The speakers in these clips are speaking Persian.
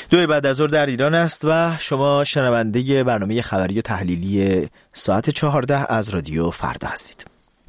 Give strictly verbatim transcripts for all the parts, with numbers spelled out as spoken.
دو بعد از ظهر در ایران است و شما شنونده برنامه خبری و تحلیلی ساعت چهارده از رادیو فردا هستید.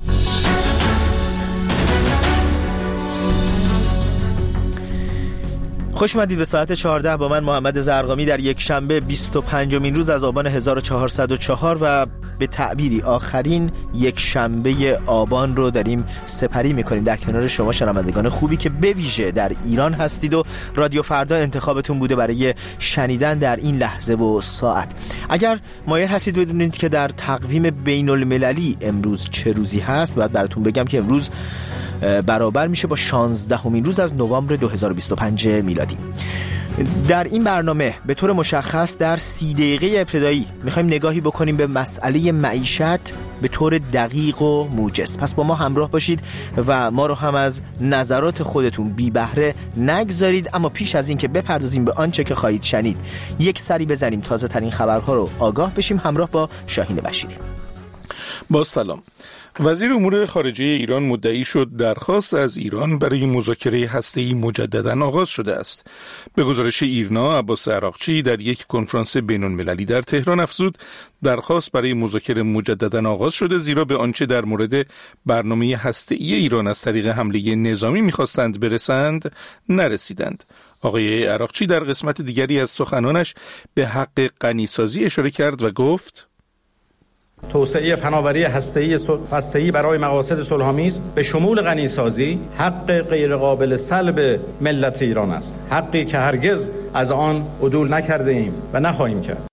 خوش اومدید به ساعت چهارده با من محمد زرقامی در یک شنبه بیست و پنجمین روز از آبان هزار و چهارصد و چهار و به تعبیری آخرین یک شنبه آبان رو داریم سپری میکنیم در کنار شما شنوندگان خوبی که به ویژه در ایران هستید و رادیو فردا انتخابتون بوده برای شنیدن در این لحظه و ساعت. اگر مایل هستید بدونید که در تقویم بین المللی امروز چه روزی هست، باید براتون بگم که امروز برابر میشه با شانزدهمین روز از نوامبر دو هزار و بیست و پنج میلادی. در این برنامه به طور مشخص در سی دقیقه ابتدایی میخوایم نگاهی بکنیم به مسئله معیشت به طور دقیق و موجز. پس با ما همراه باشید و ما رو هم از نظرات خودتون بی بهره نگذارید. اما پیش از این که بپردازیم به آنچه که خواهید شنید، یک سری بزنیم تازه ترین خبرها رو آگاه بشیم همراه با شاهین بشیری. با سلام. وزیر امور خارجه ایران مدعی شد درخواست از ایران برای مذاکره هسته‌ای مجدداً آغاز شده است. به گزارش ایرنا، عباس عراقچی در یک کنفرانس بین‌المللی در تهران افزود درخواست برای مذاکره مجدداً آغاز شده، زیرا به آنچه در مورد برنامه هسته‌ای ایران از طریق حمله نظامی می‌خواستند برسند نرسیدند. آقای عراقچی در قسمت دیگری از سخنانش به حق غنیسازی اشاره کرد و گفت توسعه فناوری هسته‌ای هسته‌ای برای مقاصد صلح‌آمیز به شمول غنیسازی حق غیرقابل سلب ملت ایران است، حقی که هرگز از آن عدول نکرده ایم و نخواهیم کرد.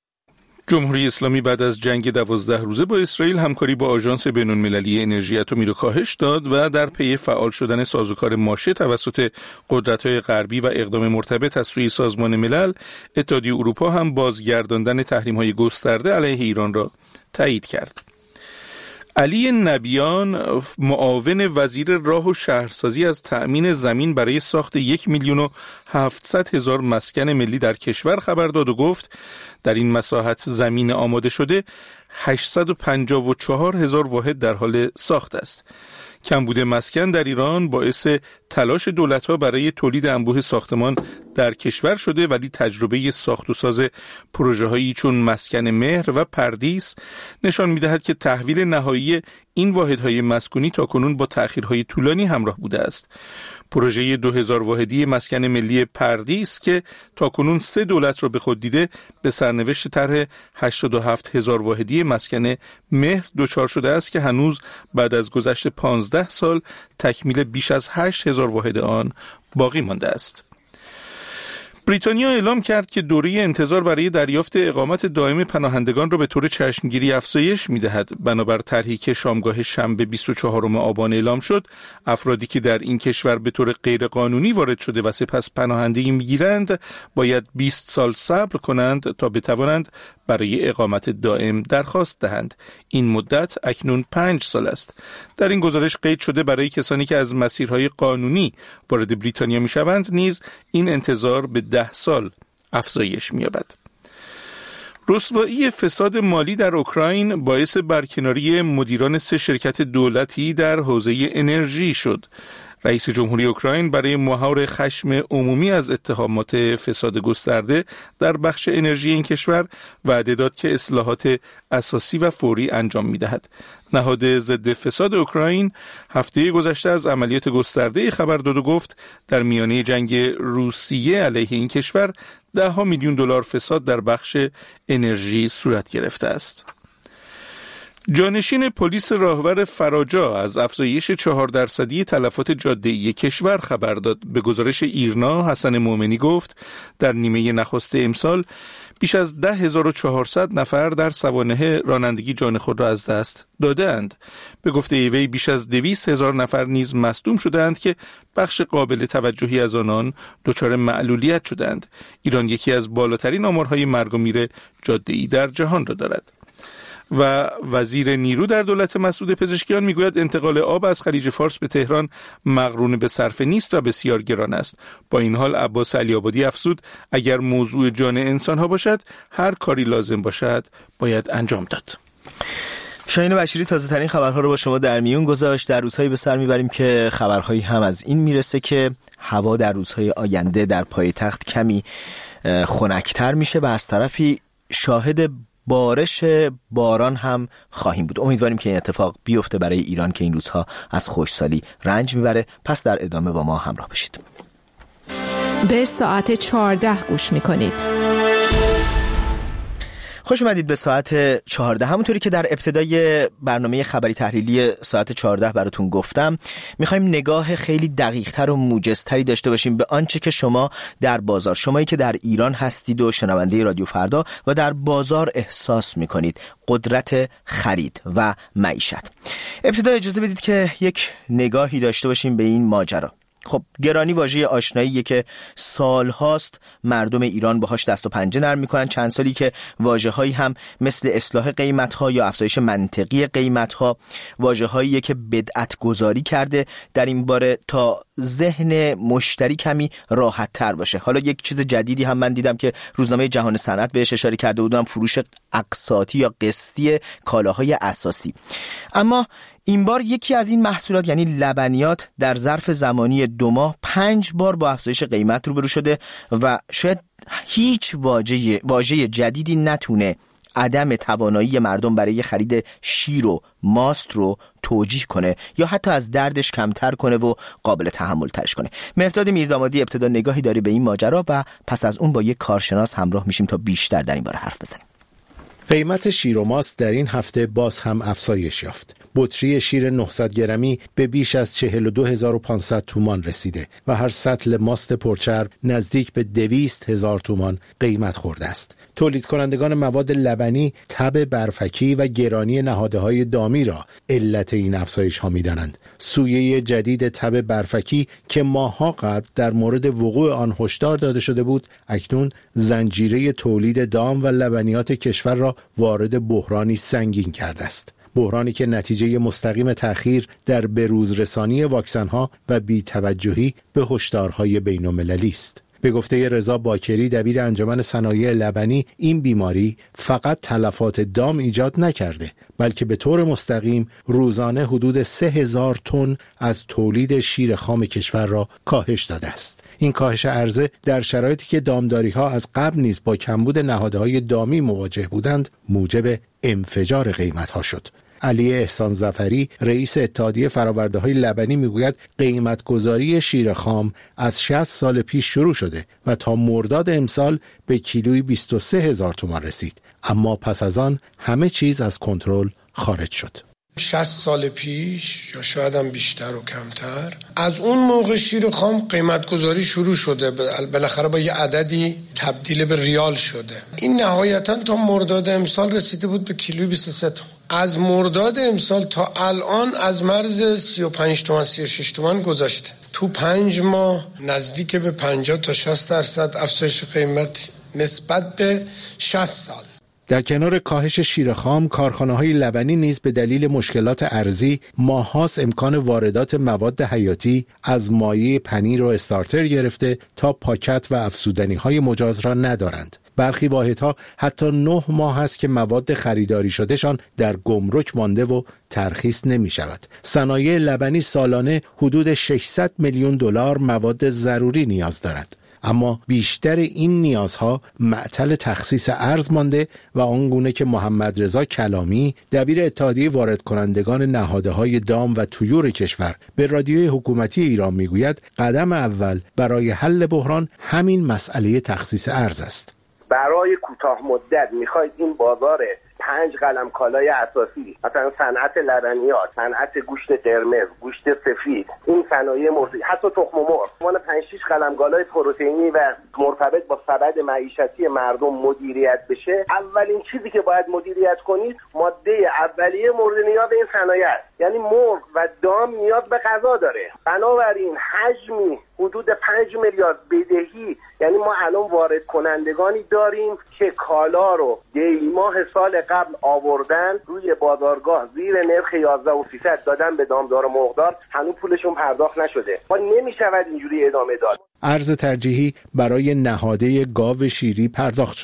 جمهوری اسلامی بعد از جنگ دوازده روزه با اسرائیل همکاری با آژانس بین‌المللی انرژی اتمی را کاهش داد و در پی فعال شدن سازوکار ماشه توسط قدرت‌های غربی و اقدام مرتبط از سوی سازمان ملل، اتحادیه اروپا هم بازگرداندن تحریم‌های گسترده علیه ایران را تایید کرد. علی نبیان، معاون وزیر راه و شهرسازی، از تأمین زمین برای ساخت یک میلیون و هفتصد هزار مسکن ملی در کشور خبر داد و گفت در این مساحت زمین آماده شده هشتصد و پنجاه و چهار هزار واحد در حال ساخت است. کمبود مسکن در ایران باعث تلاش دولت‌ها برای تولید انبوه ساختمان در کشور شده، ولی تجربه ساخت و ساز پروژه‌هایی چون مسکن مهر و پردیس نشان می‌دهد که تحویل نهایی این واحدهای مسکونی تاکنون با تأخیرهای طولانی همراه بوده است. پروژه دو هزار واحدی مسکن ملی پردیس که تاکنون سه دولت را به خود دیده، به سرنوشت طرح هشتاد و هفت هزار واحدی مسکن مهر دچار شده است که هنوز بعد از گذشت پانزده سال تکمیل بیش از هشت هزار واحد آن باقی مانده است. بریتانیا اعلام کرد که دوره انتظار برای دریافت اقامت دائم پناهندگان را به طور چشمگیری افزایش می‌دهد. بنابر طرحی که شامگاه شنبه بیست و چهارم آبان اعلام شد، افرادی که در این کشور به طور غیرقانونی وارد شده و سپس پناهندگی می‌گیرند، باید بیست سال صبر کنند تا بتوانند برای اقامت دائم درخواست دهند. این مدت اکنون پنج سال است. در این گزارش قید شده برای کسانی که از مسیرهای قانونی وارد بریتانیا می‌شوند نیز این انتظار به ده سال افزایش می‌یابد. رسوایی فساد مالی در اوکراین باعث برکناری مدیران سه شرکت دولتی در حوزه انرژی شد. رئیس جمهوری اوکراین برای مهار خشم عمومی از اتهامات فساد گسترده در بخش انرژی این کشور وعده داد که اصلاحات اساسی و فوری انجام می‌دهد. نهاد ضد فساد اوکراین هفته گذشته از عملیات گسترده خبر داد و گفت در میانه جنگ روسیه علیه این کشور ده ها میلیون دلار فساد در بخش انرژی صورت گرفته است. جانشین پلیس راهور فراجا از افزایش چهار درصدی تلفات جاده‌ای کشور خبر داد. به گزارش ایرنا، حسن مومنی گفت در نیمه نخست امسال بیش از ده هزار و چهارصد نفر در سوانح رانندگی جان خود را از دست دادند. به گفته ایوی بیش از دویست هزار نفر نیز مصدوم شدند که بخش قابل توجهی از آنان دچار معلولیت شدند. ایران یکی از بالاترین آمارهای مرگ و میر جاده‌ای در جهان را دارد. و وزیر نیرو در دولت مسعود پزشکیان میگوید انتقال آب از خلیج فارس به تهران مقرون به صرفه نیست و بسیار گران است. با این حال عباس علی‌آبادی افزود اگر موضوع جان انسان‌ها باشد هر کاری لازم باشد باید انجام داد. شاهین بشیری تازه ترین خبرها رو با شما در میون گذاشت. در روزهایی به سر میبریم که خبرهایی هم از این میرسه که هوا در روزهای آینده در پایتخت کمی خنک‌تر میشه و از طرفی شاهد بارش باران هم خواهیم بود. امیدواریم که این اتفاق بیفته برای ایران که این روزها از خشکسالی رنج میبره. پس در ادامه با ما همراه بشید. به ساعت چهارده گوش میکنید. خوش اومدید به ساعت چهارده. همونطوری که در ابتدای برنامه خبری تحلیلی ساعت چهارده براتون گفتم، میخوایم نگاه خیلی دقیق‌تر و موجزتری داشته باشیم به آنچه که شما در بازار، شمایی که در ایران هستید و شنونده رادیو فردا و در بازار احساس میکنید، قدرت خرید و معیشت. ابتدا اجازه بدید که یک نگاهی داشته باشیم به این ماجرا. خب گرانی واژه آشناییه که سالهاست مردم ایران باهاش دست و پنجه نرم میکنن. چند سالی که واژه‌هایی هم مثل اصلاح قیمت‌ها یا افزایش منطقی قیمت‌ها واژه‌هاییه که بدعت گذاری کرده در این باره تا ذهن مشتری کمی راحت تر باشه. حالا یک چیز جدیدی هم من دیدم که روزنامه جهان صنعت بهش اشاره کرده بودم، فروش اقساطی یا قسطی کالاهای اساسی. اما این بار یکی از این محصولات یعنی لبنیات در ظرف زمانی دو ماه پنج بار با افزایش قیمت روبرو شده و شاید هیچ واژه واژه جدیدی نتونه عدم توانایی مردم برای خرید شیر و ماست رو توجیه کنه یا حتی از دردش کمتر کنه و قابل تحمل ترش کنه. مهرداد میردامادی ابتدا نگاهی داره به این ماجرا و پس از اون با یک کارشناس همراه میشیم تا بیشتر در این باره حرف بزنیم. قیمت شیر و ماست در این هفته باز هم افزایش یافت. بطری شیر نهصد گرمی به بیش از چهل و دو هزار و پانصد تومان رسیده و هر سطل ماست پرچرب نزدیک به دویست هزار تومان قیمت خورده است. تولید کنندگان مواد لبنی تب برفکی و گرانی نهادهای دامی را علت این افزایش ها می‌دانند. سویه جدید تب برفکی که ماه‌ها قبل در مورد وقوع آن هشدار داده شده بود، اکنون زنجیره تولید دام و لبنیات کشور را وارد بحرانی سنگین کرده است. بحرانی که نتیجه مستقیم تأخیر در بروز رسانی واکسن‌ها و بی‌توجهی به هشدارهای بین‌المللی است. به گفته رضا باکری دبیر انجمن صنایع لبنی، این بیماری فقط تلفات دام ایجاد نکرده، بلکه به طور مستقیم روزانه حدود سه هزار تن از تولید شیر خام کشور را کاهش داده است. این کاهش عرضه در شرایطی که دامداری‌ها از قبل نیز با کمبود نهادهای دامی مواجه بودند، موجب انفجار قیمت‌ها شد. علی احسان ظفری رئیس اتحادیه فرآورده‌های لبنی میگوید قیمت‌گذاری شیر خام از شصت سال پیش شروع شده و تا مرداد امسال به کیلویی بیست و سه هزار تومان رسید، اما پس از آن همه چیز از کنترل خارج شد. شصت سال پیش یا شاید هم بیشتر و کمتر از اون موقع شیر خام قیمت گذاری شروع شده، بالاخره با یه عددی تبدیل به ریال شده. این نهایتاً تا مرداد امسال رسیده بود به کیلویی بیست و سه تومان. از مرداد امسال تا الان از مرز سی و پنج تومان سی و شش تومان گذشته. تو پنج ماه نزدیک به پنجاه تا شصت درصد افزایش قیمت نسبت به شصت سال. در کنار کاهش شیر خام، کارخانه‌های لبنی نیز به دلیل مشکلات ارزی ماه‌هاست امکان واردات مواد حیاتی از مایع پنیر و استارتر گرفته تا پاکت و افزودنی‌های مجاز را ندارند. برخی واحدها حتی نه ماه است که مواد خریداری شدهشان در گمرک مانده و ترخیص نمی شود. صنایع لبنی سالانه حدود ششصد میلیون دلار مواد ضروری نیاز دارد. اما بیشتر این نیازها معطل تخصیص ارز مانده و آنگونه که محمد رضا کلامی دبیر اتحادیه وارد کنندگان نهادهای دام و طیور کشور به رادیوی حکومتی ایران میگوید قدم اول برای حل بحران همین مسئله تخصیص ارز است. برای کوتاه مدت میخواید این بازار پنج قلم کالای اساسی، مثلا صنعت لبنیات، صنعت گوشت قرمز، گوشت سفید، این صنایع مرغی، حتی تخم مرغ، مال پنج شش قلم کالای پروتئینی و مرتبط با سبد معیشتی مردم مدیریت بشه، اولین چیزی که باید مدیریت کنید ماده اولیه مورد نیاز این صنایع است. یعنی مرغ و دام نیاز به غذا داره. بنابراین حجمی حدود پنج میلیارد بدهی، یعنی ما الان وارد کنندگانی داریم که کالا رو دیماه سال قبل آوردن روی بازارگاه زیر نرخ یازده و سیصد دادن به دامدار و مرغدار، هنوز پولشون پرداخت نشده. ما نمیشود اینجوری ادامه داد. ارز ترجیحی برای نهاده گاو شیری پرداخت شده،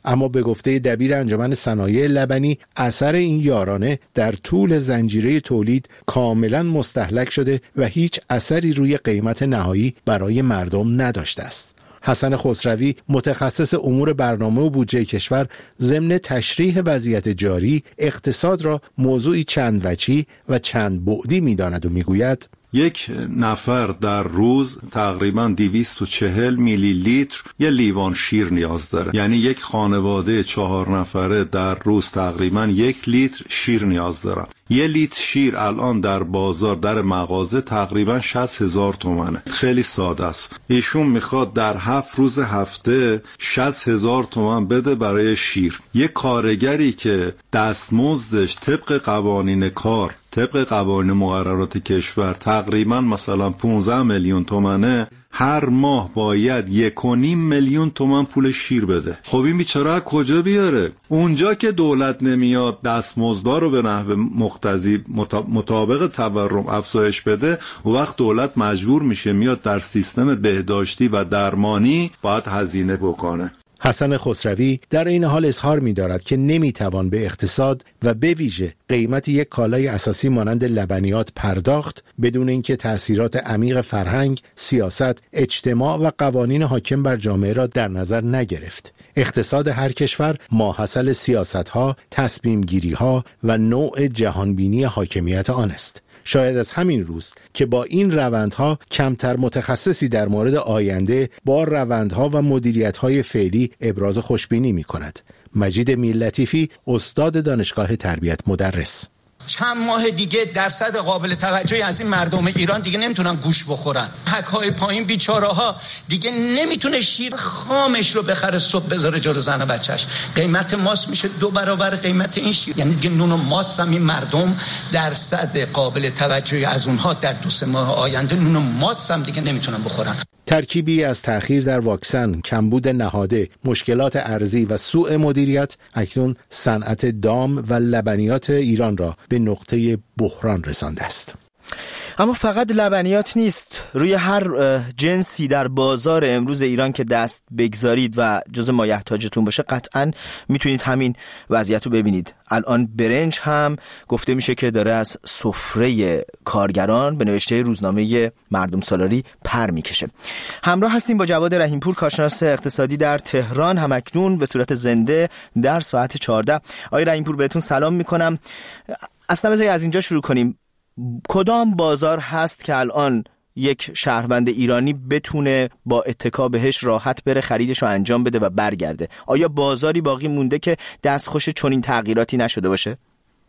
اما به گفته دبیر انجمن صنایع لبنی اثر این یارانه در طول زنجیره تولید کاملا مستهلک شده و هیچ اثری روی قیمت نهایی برای مردم نداشته است. حسن خسروی متخصص امور برنامه و بودجه کشور ضمن تشریح وضعیت جاری اقتصاد را موضوعی چند وجهی و چند بعدی می‌داند و می‌گوید یک نفر در روز تقریباً دویست و چهل میلی لیتر یه لیوان شیر نیاز داره. یعنی یک خانواده چهار نفره در روز تقریباً یک لیتر شیر نیاز دارن. یه لیتر شیر الان در بازار در مغازه تقریباً شصت هزار تومنه. خیلی ساده است. ایشون میخواد در هفت روز هفته شصت هزار تومن بده برای شیر. یه کارگری که دستمزدش طبق قوانین کار طبق قوانین مقررات کشور تقریبا مثلا پانزده میلیون تومنه، هر ماه باید یک و نیم میلیون تومن پول شیر بده. خب این بیچاره کجا بیاره؟ اونجا که دولت نمیاد دستمزدها رو به نحو مقتضی مطابق تورم افزایش بده، و وقت دولت مجبور میشه میاد در سیستم بهداشتی و درمانی باید هزینه بکنه. حسن خسروی در این حال اظهار می‌دارد که نمی‌توان به اقتصاد و به ویژه قیمت یک کالای اساسی مانند لبنیات پرداخت بدون اینکه تأثیرات عمیق فرهنگ، سیاست، اجتماع و قوانین حاکم بر جامعه را در نظر نگرفت. اقتصاد هر کشور ماحصل سیاست‌ها، تصمیم‌گیری‌ها و نوع جهانبینی حاکمیت آن است. شاید از همین روز که با این روندها کمتر متخصصی در مورد آینده با روندها و مدیریت‌های فعلی ابراز خوشبینی می‌کند. مجید میرلطیفی، استاد دانشگاه تربیت مدرس: چند ماه دیگه درصد قابل توجهی از این مردم ایران دیگه نمیتونن گوش بخورن. حق‌های پایین بیچاره ها دیگه نمیتونه شیر خامش رو بخره صبح بذاره جلو زن و بچهش. قیمت ماست میشه دو برابر قیمت این شیر. یعنی دیگه نون و ماست هم این مردم درصد قابل توجهی از اونها در دو سه ماه آینده نون و ماست هم دیگه نمیتونن بخورن. ترکیبی از تأخیر در واکسن، کمبود نهاده، مشکلات ارزی و سوء مدیریت اکنون صنعت دام و لبنیات ایران را به نقطه بحران رسانده است. اما فقط لبنیات نیست. روی هر جنسی در بازار امروز ایران که دست بگذارید و جز مایحتاجتون باشه قطعاً میتونید همین وضعیت رو ببینید. الان برنج هم گفته میشه که داره از سفره کارگران به نوشته روزنامه مردم سالاری پر میکشه. همراه هستیم با جواد رحیمپور، کارشناس اقتصادی در تهران، همکنون به صورت زنده در ساعت چهارده. آقای رحیمپور بهتون سلام میکنم. اصلا بذارید از اینجا شروع کنیم. کدام بازار هست که الان یک شهروند ایرانی بتونه با اتکا بهش راحت بره خریدش رو انجام بده و برگرده؟ آیا بازاری باقی مونده که دستخوش چنین تغییراتی نشده باشه؟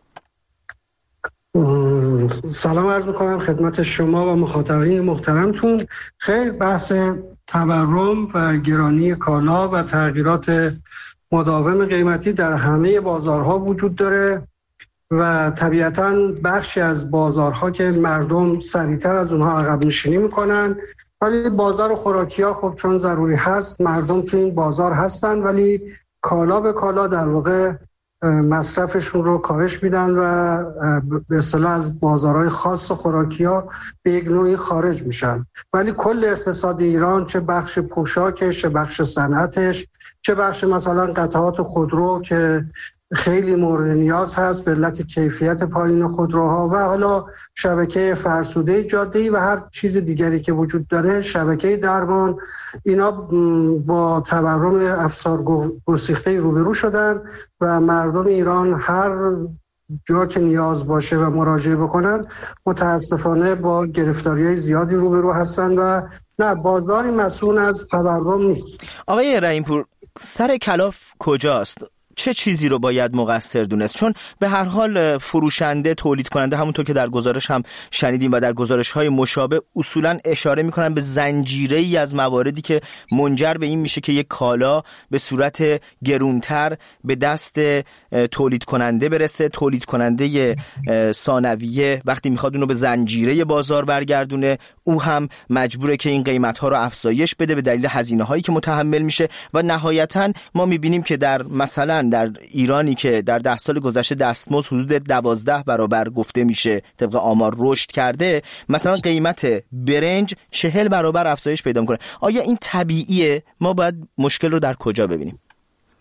سلام عرض میکنم خدمت شما و مخاطبین محترمتون. خیلی بحث تورم و گرانی کالا و تغییرات مداوم قیمتی در همه بازارها وجود داره و طبیعتاً بخشی از بازارها که مردم سریعتر از اونها عقب نشینی میکنن، ولی بازار خوراکی ها خب چون ضروری هست مردم تو این بازار هستن، ولی کالا به کالا در واقع مصرفشون رو کاهش میدن و به اصطلاح از بازارهای خاص خوراکی ها به یک نوعی خارج میشن. ولی کل اقتصاد ایران، چه بخش پوشاکش، چه بخش صنعتش، چه بخش مثلا قطعات خودرو که خیلی مورد نیاز هست به علت کیفیت پایین خودروها، و حالا شبکه فرسوده جاده‌ای و هر چیز دیگری که وجود داره، شبکه درمان، اینا با تورم افزار گسیخته روبرو شدن و مردم ایران هر جا که نیاز باشه و مراجعه بکنن متاسفانه با گرفتاری‌های زیادی روبرو هستن و نه، بازاری مسئول از تورم نیست. آقای رحیمپور، سر کلاف کجاست؟ چه چیزی رو باید مقصر دونست؟ چون به هر حال فروشنده، تولید کننده، همونطور که در گزارش هم شنیدیم و در گزارش‌های مشابه اصولاً اشاره می‌کنن به زنجیره‌ای از مواردی که منجر به این میشه که یک کالا به صورت گرونتر به دست تولید کننده برسه. تولید کننده ثانویه وقتی میخواد اونو به زنجیره بازار برگردونه، او هم مجبوره که این قیمت‌ها رو افزایش بده به دلیل هزینه‌هایی که متحمل میشه و نهایتاً ما می‌بینیم که در مثلا در ایرانی که در ده سال گذشته دستمزد حدود دوازده برابر گفته میشه طبق آمار رشد کرده، مثلا قیمت برنج چهل برابر افزایش پیدا میکنه. آیا این طبیعیه؟ ما باید مشکل رو در کجا ببینیم؟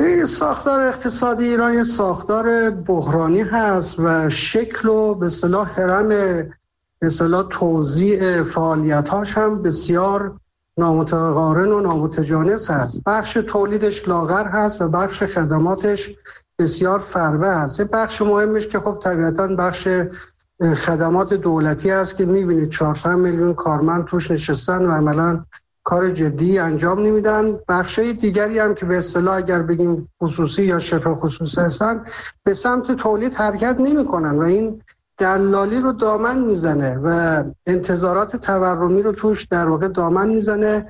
این ساختار اقتصادی ایران یه ساختار بحرانی هست و شکل و به اصطلاح هرم به اصطلاح توزیع فعالیت‌هاش هم بسیار نامتقارن و نامتجانس هست. بخش تولیدش لاغر هست و بخش خدماتش بسیار فربه هست. یه بخش مهمش که خب طبیعتاً بخش خدمات دولتی هست که می‌بینید چهار میلیون کارمند توش نشستن و عملاً کار جدی انجام نمیدن. بخشای دیگری هم که به اصطلاح اگر بگیم خصوصی یا شبه خصوصی هستن به سمت تولید حرکت نمی‌کنن و این دلالی رو دامن میزنه و انتظارات تورمی رو توش در واقع دامن میزنه.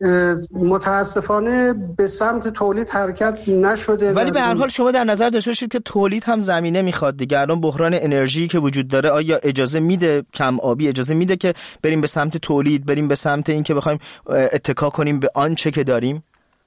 متاسفانه به سمت تولید حرکت نشده. ولی به هر حال شما در نظر داشته باشید که تولید هم زمینه میخواد دیگه. الان بحران انرژی که وجود داره آیا اجازه میده، کم آبی اجازه میده که بریم به سمت تولید، بریم به سمت این که بخوایم اتکا کنیم به آنچه که داریم؟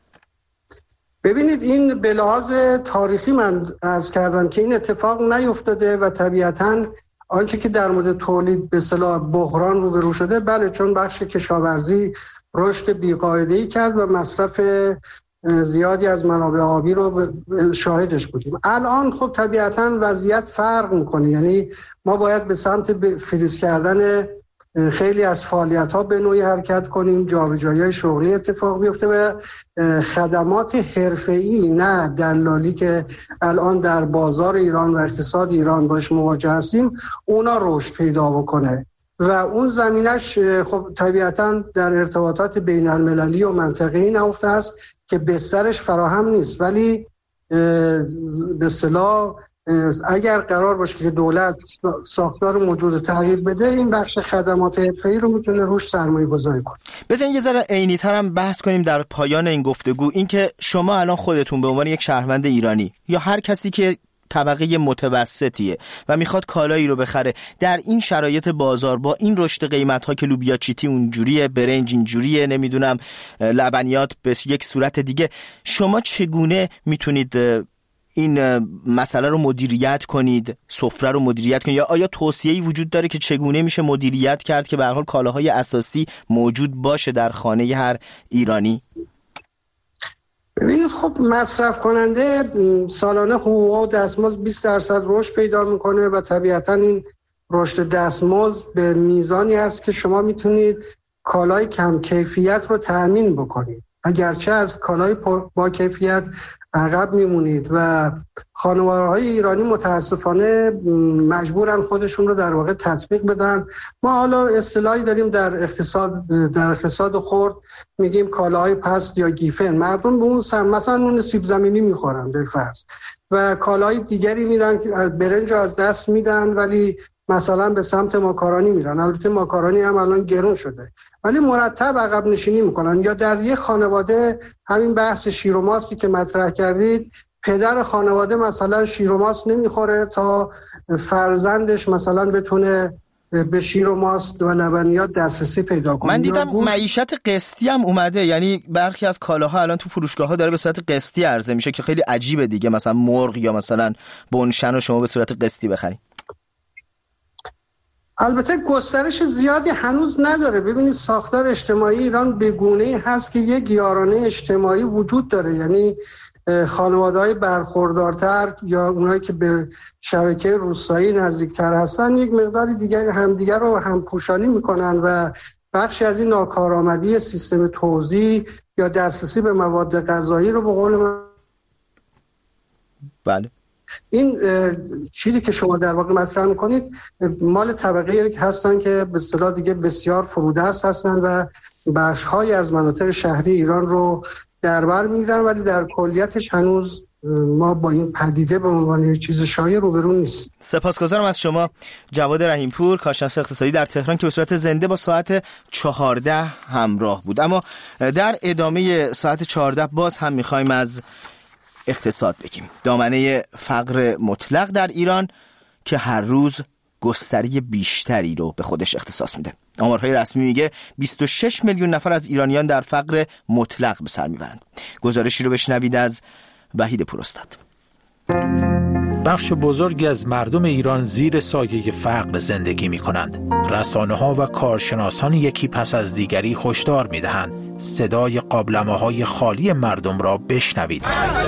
ببینید این به لحاظ تاریخی من عرض کردم که این اتفاق نیفتاده و طبیعتاً آنچه که در مورد تولید به اصطلاح بحران روبرو شده، بله، چون بخش کشاورزی رشد بی‌قاعده‌ای کرد و مصرف زیادی از منابع آبی رو شاهدش بودیم. الان خب طبیعتاً وضعیت فرق می‌کنه، یعنی ما باید به سمت فریز کردن خیلی از فعالیت‌ها به نوعی حرکت کنیم، جابجایی‌های شغلی اتفاق بیفته و خدمات حرفه‌ای نه دلالی که الان در بازار ایران و اقتصاد ایران باش مواجه هستیم اونا رشد پیدا بکنه و اون زمینش خب طبیعتاً در ارتباطات بین المللی و منطقه‌ای نهفته است که بسترش فراهم نیست. ولی به اصطلاح اگر قرار باشه که دولت ساختار موجود تغییر بده، این بخش خدمات حرفه‌ای رو میتونه روش سرمایه گذاری کنه. بذارین یه ذره عینی‌تر هم بحث کنیم در پایان این گفتگو، این که شما الان خودتون به عنوان یک شهروند ایرانی یا هر کسی که طبقه متوسطیه و میخواد کالایی رو بخره در این شرایط بازار با این رشد قیمت‌ها که لوبیا چیتی اونجوریه، برنج اینجوریه، نمیدونم لبنیات به یک صورت دیگه، شما چگونه میتونید این مسئله رو مدیریت کنید، سفره رو مدیریت کنید، یا آیا توصیه‌ای وجود داره که چگونه میشه مدیریت کرد که به هر حال کالاهای اساسی موجود باشه در خانه هر ایرانی؟ ببینید خب مصرف کننده سالانه حقوق و دستمزد بیست درصد رشد پیدا میکنه و طبیعتا این رشد دستمزد به میزانی است که شما میتونید کالای کم کیفیت رو تأمین بکنید، اگرچه از کالای با کیفیت عقب میمونید و خانوارهای ایرانی متاسفانه مجبورن خودشون رو در واقع تطبیق بدن. ما حالا اصطلاحی داریم در اقتصاد در اقتصاد خرد میگیم کالاهای پست یا گیفن. مردم به اون سم مثلا اون سیب زمینی میخورن بالفرض و کالاهای دیگری میرن که برنج رو از دست میدن ولی مثلا به سمت ماکارونی میرن. البته ماکارونی هم الان گرون شده ولی مرتب عقب نشینی میکنن. یا در یک خانواده همین بحث شیر و ماستی که مطرح کردید، پدر خانواده مثلا شیر و ماست نمیخوره تا فرزندش مثلا بتونه به شیر و ماست و لبنیات دسترسی پیدا کنه. من دیدم معیشت قسطی هم اومده، یعنی برخی از کالاها الان تو فروشگاه‌ها داره به صورت قسطی عرضه میشه که خیلی عجیبه دیگه، مثلا مرغ یا مثلا بنشن رو شما به صورت قسطی بخرید. البته گسترش زیادی هنوز نداره. ببینید ساختار اجتماعی ایران به گونه‌ای هست که یک یارانه اجتماعی وجود داره، یعنی خانواده‌های برخوردارتر یا اونایی که به شبکه روستایی نزدیکتر هستن یک مقداری دیگر همدیگر رو همپوشانی میکنن و بخشی از این ناکارآمدی سیستم توزیع یا دسترسی به مواد غذایی رو به قول من بله این چیزی که شما در واقع مطرح میکنید مال طبقه هستن که به اصطلاح دیگه بسیار فرودست هستن و بخش‌های از مناطق شهری ایران رو در بر میگیرن، ولی در کلیتش هنوز ما با این پدیده به عنوان یک چیز شایع روبرو نیست. سپاسگزارم از شما جواد رحیمپور، کارشناس اقتصادی در تهران که به صورت زنده با ساعت چهارده همراه بود. اما در ادامه ساعت چهارده باز هم میخوایم از اقتصاد بگیم. دامنه فقر مطلق در ایران که هر روز گستری بیشتری رو به خودش اختصاص میده. آمارهای رسمی میگه بیست و شش میلیون نفر از ایرانیان در فقر مطلق به سر میبرند. گزارشی رو بشنوید از وحید پوراستاد. بخش بزرگی از مردم ایران زیر سایه فقر زندگی میکنند. رسانه‌ها و کارشناسان یکی پس از دیگری هشدار میدهند صدای قابلمه‌های خالی مردم را بشنوید.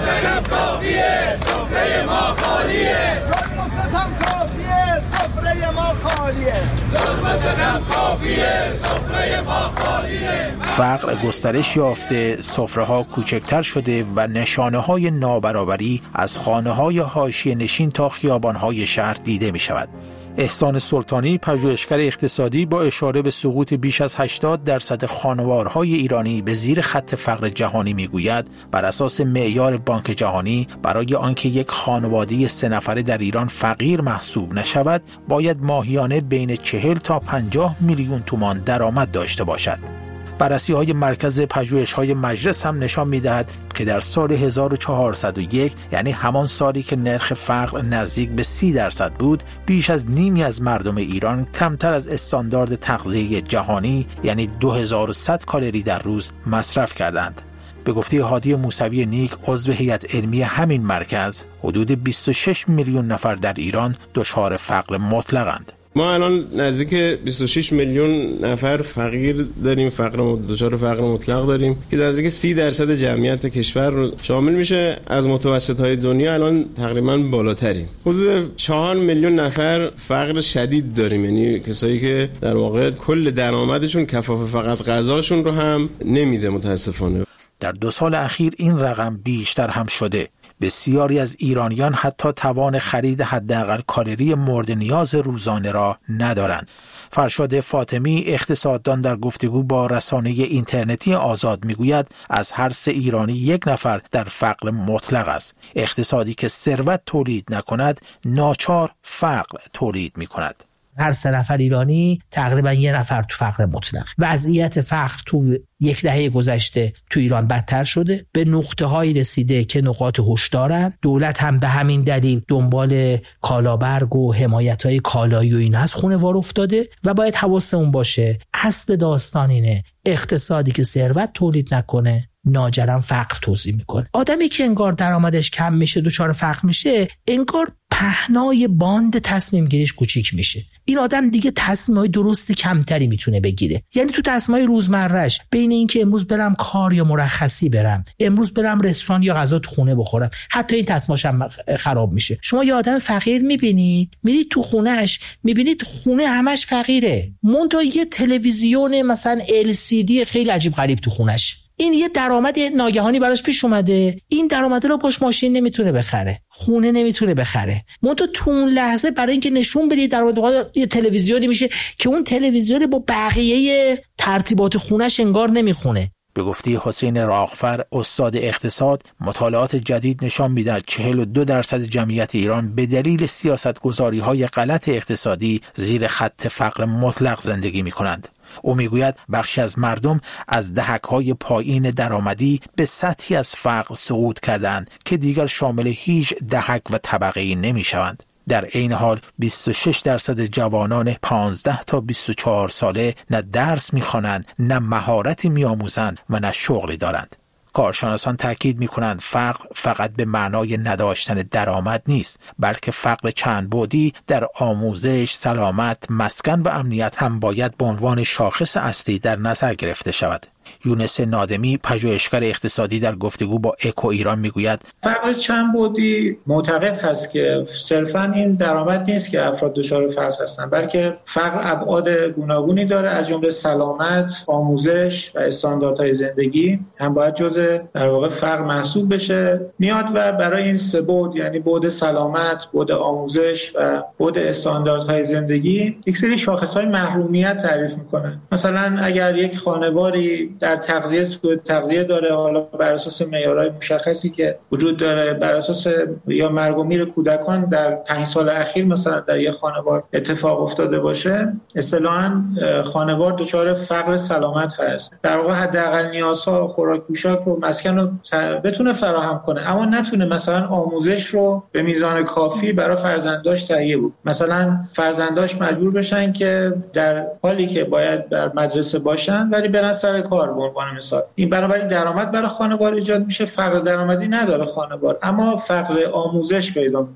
فقر گسترش یافته، سفره‌ها کوچکتر شده و نشانه‌های نابرابری از خانه‌های حاشیه نشین تا خیابان‌های شهر دیده می‌شود. احسان سلطانی، پژوهشگر اقتصادی، با اشاره به سقوط بیش از هشتاد درصد خانوارهای ایرانی به زیر خط فقر جهانی میگوید بر اساس معیار بانک جهانی برای آنکه یک خانواده سه نفره در ایران فقیر محسوب نشود باید ماهیانه بین چهل تا پنجاه میلیون تومان درآمد داشته باشد. بررسی‌های مرکز پژوهش‌های مجلس هم نشان می‌دهد که در سال هزار و چهارصد و یک، یعنی همان سالی که نرخ فقر نزدیک به سی درصد بود، بیش از نیمی از مردم ایران کمتر از استاندارد تغذیه جهانی یعنی دو هزار و صد کالری در روز مصرف کردند. به گفته هادی موسوی نیک، عضو هیئت علمی همین مرکز، حدود بیست و شش میلیون نفر در ایران دچار فقر مطلق‌اند. ما الان نزدیک بیست و شش میلیون نفر فقیر داریم، فقر دچار فقر مطلق داریم که نزدیک سی درصد جمعیت کشور رو شامل میشه. از متوسط‌های دنیا الان تقریبا بالاتریم. حدود چهار میلیون نفر فقر شدید داریم، یعنی کسایی که در واقع کل درآمدشون کفاف فقط غذاشون رو هم نمیده متاسفانه. در دو سال اخیر این رقم بیشتر هم شده. بسیاری از ایرانیان حتی توان خرید حداقل کالری مورد نیاز روزانه را ندارند. فرشاد فاطمی، اقتصاددان، در گفتگو با رسانه اینترنتی آزاد میگوید از هر سه ایرانی یک نفر در فقر مطلق است. اقتصادی که ثروت تولید نکند ناچار فقر تولید میکند. هر سه نفر ایرانی تقریبا یه نفر تو فقر مطلق. وضعیت فقر تو یک دهه گذشته تو ایران بدتر شده، به نقطه هایی رسیده که نقاط هشدارن. دولت هم به همین دلیل دنبال کالابرگ و حمایت های کالایی و این از خونه وار افتاده و باید حواسمون باشه اصل داستان اینه اقتصادی که ثروت تولید نکنه ناجرم فقر توزیع میکنه. آدمی که انگار درآمدش کم میشه دچار فقر میشه، انگار پهنای باند تصمیم گیریش کوچیک میشه. این آدم دیگه تصمیمای درست کمتری میتونه بگیره. یعنی تو تصمیمای روزمرهش بین اینکه امروز برم کار یا مرخصی برم، امروز برم رستوران یا غذا تو خونه بخورم، حتی این تصمیماش هم خراب میشه. شما یه آدم فقیر میبینید، میرید تو خونهش میبینید خونه همش فقیره، منتها یه تلویزیون مثلا ال سی دی خیلی عجیب غریب تو خونش. این یه درآمد ناگهانی براش پیش اومده، این درآمد رو باش ماشین نمیتونه بخره، خونه نمیتونه بخره. منتها تو اون لحظه برای اینکه نشون بدی درآمد یه تلویزیونی میشه که اون تلویزیون با بقیه ترتیبات خونش انگار نمیخونه. به گفته حسین راغفر، استاد اقتصاد، مطالعات جدید نشان می‌دهد چهل و دو درصد جمعیت ایران به دلیل سیاست‌گذاری‌های غلط اقتصادی زیر خط فقر مطلق زندگی می‌کنند. او میگوید بخشی از مردم از دهک‌های پایین درآمدی به سطحی از فقر سقوط کردند که دیگر شامل هیچ دهک و طبقه‌ای نمی‌شوند. در این حال بیست و شش درصد جوانان پانزده تا بیست و چهار ساله نه درس می‌خوانند، نه مهارتی می‌آموزند و نه شغلی دارند. کارشناسان تاکید می‌کنند فقر فقط به معنای نداشتن درآمد نیست، بلکه فقر چند بعدی در آموزش، سلامت، مسکن و امنیت هم باید به عنوان شاخص اصلی در نظر گرفته شود. یونس نادمی، پژوهشگر اقتصادی، در گفتگو با اکو ایران میگوید فقر چند بعدی معتقد هست که صرفاً این درآمد نیست که افراد دچار فقر هستند، بلکه فقر ابعاد گوناگونی داره، از جمله سلامت، آموزش و استانداردهای زندگی هم باید جزء در واقع فقر محسوب بشه. میاد و برای این سه بعد، یعنی بعد سلامت، بعد آموزش و بعد استانداردهای زندگی، یک سری شاخص‌های محرومیت تعریف میکنه. مثلا اگر یک خانواری در تغذیه سوء تغذیه داره، حالا بر اساس معیارهای مشخصی که وجود داره، بر اساس یا مرگ و میر کودکان در پنج سال اخیر مثلا در یک خانوار اتفاق افتاده باشه، اصطلاحاً خانوار دچار فقر سلامت هست. در واقع حداقل نیازها، خوراک، پوشاک رو، مسکن رو بتونه فراهم کنه، اما نتونه مثلا آموزش رو به میزان کافی برای فرزنداش تهیه بود. مثلا فرزنداش مجبور بشن که در حالی که باید در مدرسه باشن ولی برن سر کار. به عنوان مثال این بنابراین درآمد برای خانوار ایجاد میشه، فقر درآمدی نداره خانوار، اما فقر آموزش پیدا میکنه.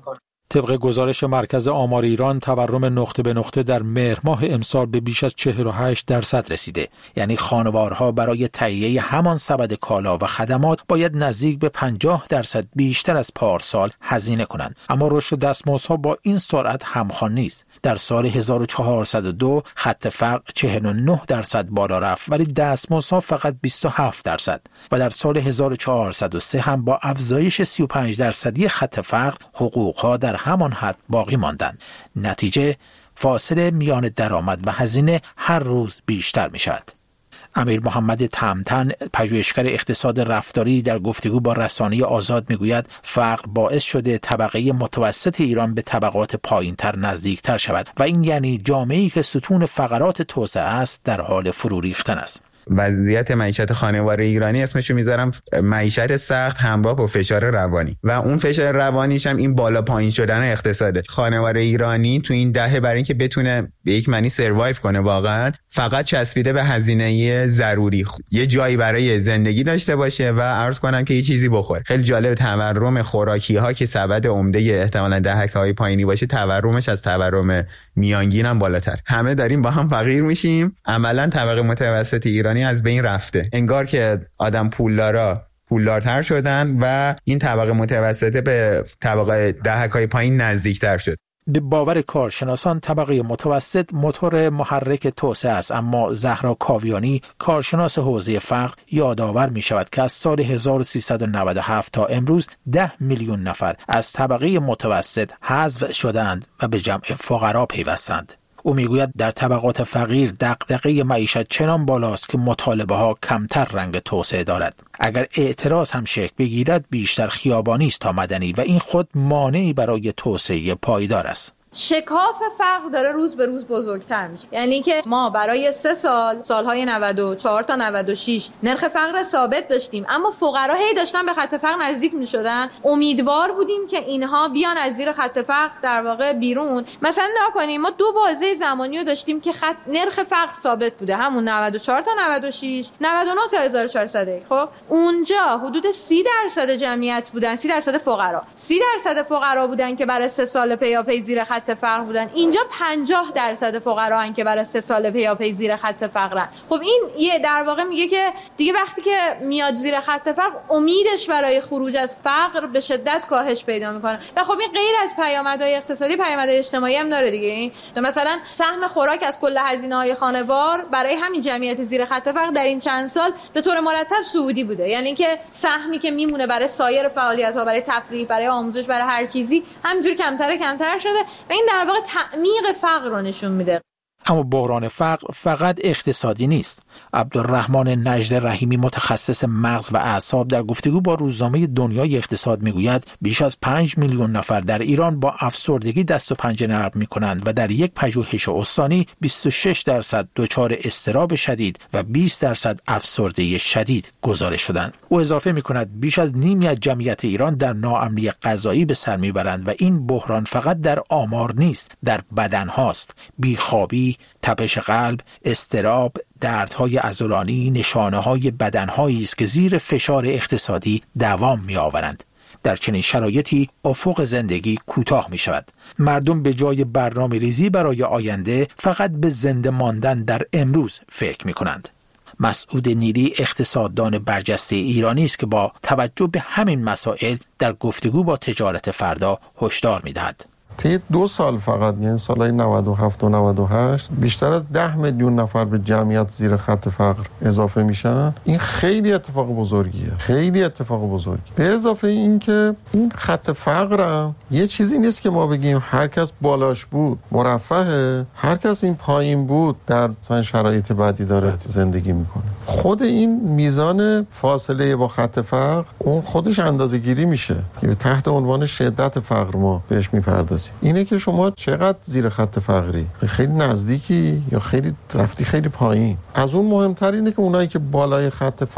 طبق گزارش مرکز آمار ایران، تورم نقطه به نقطه در مهر ماه امسال به بیش از چهل و هشت درصد رسیده. یعنی خانوارها برای تهیه همان سبد کالا و خدمات باید نزدیک به پنجاه درصد بیشتر از پارسال هزینه کنند. اما رشد دستمزدها با این سرعت همخوان نیست. در سال هزار و چهارصد و دو خط فقر چهل و نه درصد بالا رفت، ولی دستمزدها فقط بیست و هفت درصد و در سال هزار و چهارصد و سه هم با افزایش سی و پنج درصدی خط فقر حقوقها در همان حد باقی ماندند. نتیجه فاصله میان درآمد و هزینه هر روز بیشتر می شود. امیر محمد تمتن، پژوهشگر اقتصاد رفتاری، در گفتگو با رسانه آزاد میگوید فقر باعث شده طبقه متوسط ایران به طبقات پایین‌تر نزدیکتر شود و این یعنی جامعه‌ای که ستون فقرات توسعه است در حال فرو ریختن است. وضعیت معیشت خانوار ایرانی اسمشو میذارم معیشت سخت همراه با فشار روانی و اون فشار روانیش هم این بالا پایین شدن اقتصاده. خانوار ایرانی تو این دهه برای اینکه بتونه به یک معنی سروایو کنه واقعا فقط چسبیده به هزینه ضروری، یه جایی برای زندگی داشته باشه و عرض کنم که یه چیزی بخوره. خیلی جالب تورم خوراکی ها که سبد عمده احتمالاً دهکه های پایینی باشه، تورمش از تورم میانگین هم بالاتر. همه داریم با هم فقیر میشیم. عملاً طبقه متوسط ایرانی از بین رفته. انگار که آدم پولدارا پولدارتر شدن و این طبقه متوسطه به طبقه دهک‌های پایین نزدیکتر شد. به باور کارشناسان طبقه متوسط موتور محرک توسعه است، اما زهرا کاویانی، کارشناس حوزه فقر، یادآور می شود که از سال هزار و سیصد و نود و هفت تا امروز ده میلیون نفر از طبقه متوسط حذف شدند و به جمع فقرا پیوستند. او میگوید در طبقات فقیر دغدغه معیشت چنان بالاست که مطالبه ها کمتر رنگ توسعه دارد. اگر اعتراض هم شکل بگیرد بیشتر خیابانی است تا مدنی و این خود مانعی برای توسعه پایدار است. شکاف فقر داره روز به روز بزرگتر میشه. یعنی که ما برای سه سال سالهای نود و چهار تا نود و شش نرخ فقر ثابت داشتیم، اما فقرا هی داشتن به خط فقر نزدیک میشدن. امیدوار بودیم که اینها بیان از زیر خط فقر در واقع بیرون. مثلا نکنیم ما دو بازه زمانی رو داشتیم که خط نرخ فقر ثابت بوده، همون نود و چهار تا نود و شش، نود و نه تا هزار و چهارصد. خب اونجا حدود سی درصد جمعیت بودن، سی درصد فقرا سی درصد فقرا بودن که برای سه سال پیاپی زیر خط فقر بودن. اینجا پنجاه درصد فقرا هستن که برای سه سال پیاپی زیر خط فقرن. خب این یه در واقع میگه که دیگه وقتی که میاد زیر خط فقر امیدش برای خروج از فقر به شدت کاهش پیدا میکنه و خب این غیر از پیامدهای اقتصادی پیامدهای اجتماعی هم داره دیگه. این مثلا سهم خوراک از کل هزینه‌های خانوار برای همین جمعیت زیر خط فقر در این چند سال به طور مرتب صعودی بوده. یعنی اینکه سهمی که میمونه برای سایر فعالیت‌ها، برای تفریح، برای آموزش، برای هر چیزی همینجوری کمتر کمتر شده و این در واقع تعمیق فقر رو نشون میده. اما بحران فقر فقط اقتصادی نیست. عبدالرحمن نجد رحیمی، متخصص مغز و اعصاب، در گفتگو با روزنامه دنیای اقتصاد میگوید بیش از پنج میلیون نفر در ایران با افسردگی دست و پنجه نرم میکنند و در یک پژوهش استانی بیست و شش درصد دچار اضطراب شدید و بیست درصد افسردگی شدید گزارش شدند. او اضافه میکند بیش از نیمی از جمعیت ایران در ناامنی غذایی به سر میبرند و این بحران فقط در آمار نیست، در بدن هاست. بیخوابی، تپش قلب، اضطراب، دردهای عضلانی نشانه‌های بدنهایی است که زیر فشار اقتصادی دوام می‌آورند. در چنین شرایطی افق زندگی کوتاه می‌شود. مردم به جای برنامه‌ریزی برای آینده فقط به زنده ماندن در امروز فکر می‌کنند. مسعود نیلی، اقتصاددان برجسته ایرانی است که با توجه به همین مسائل در گفتگو با تجارت فردا هشدار می‌دهد. طی دو سال فقط، یعنی سالهای نود و هفت و نود و هشت، بیشتر از ده میلیون نفر به جمعیت زیر خط فقر اضافه میشن. این خیلی اتفاق بزرگیه، خیلی اتفاق بزرگی. به اضافه این که این خط فقر یه چیزی نیست که ما بگیم هر کس بالاش بود مرفهه، هر کس این پایین بود در شرایط بدی داره زندگی میکنه. خود این میزان فاصله با خط فقر اون خودش اندازه‌گیری میشه که تحت عنوان شدت فقر ما بهش میپردازیم. اینه که شما چقدر زیر خط فقری، خیلی نزدیکی یا خیلی رفتی خیلی پایین. از اون مهمتر اینه که اونایی که بالای خط فقر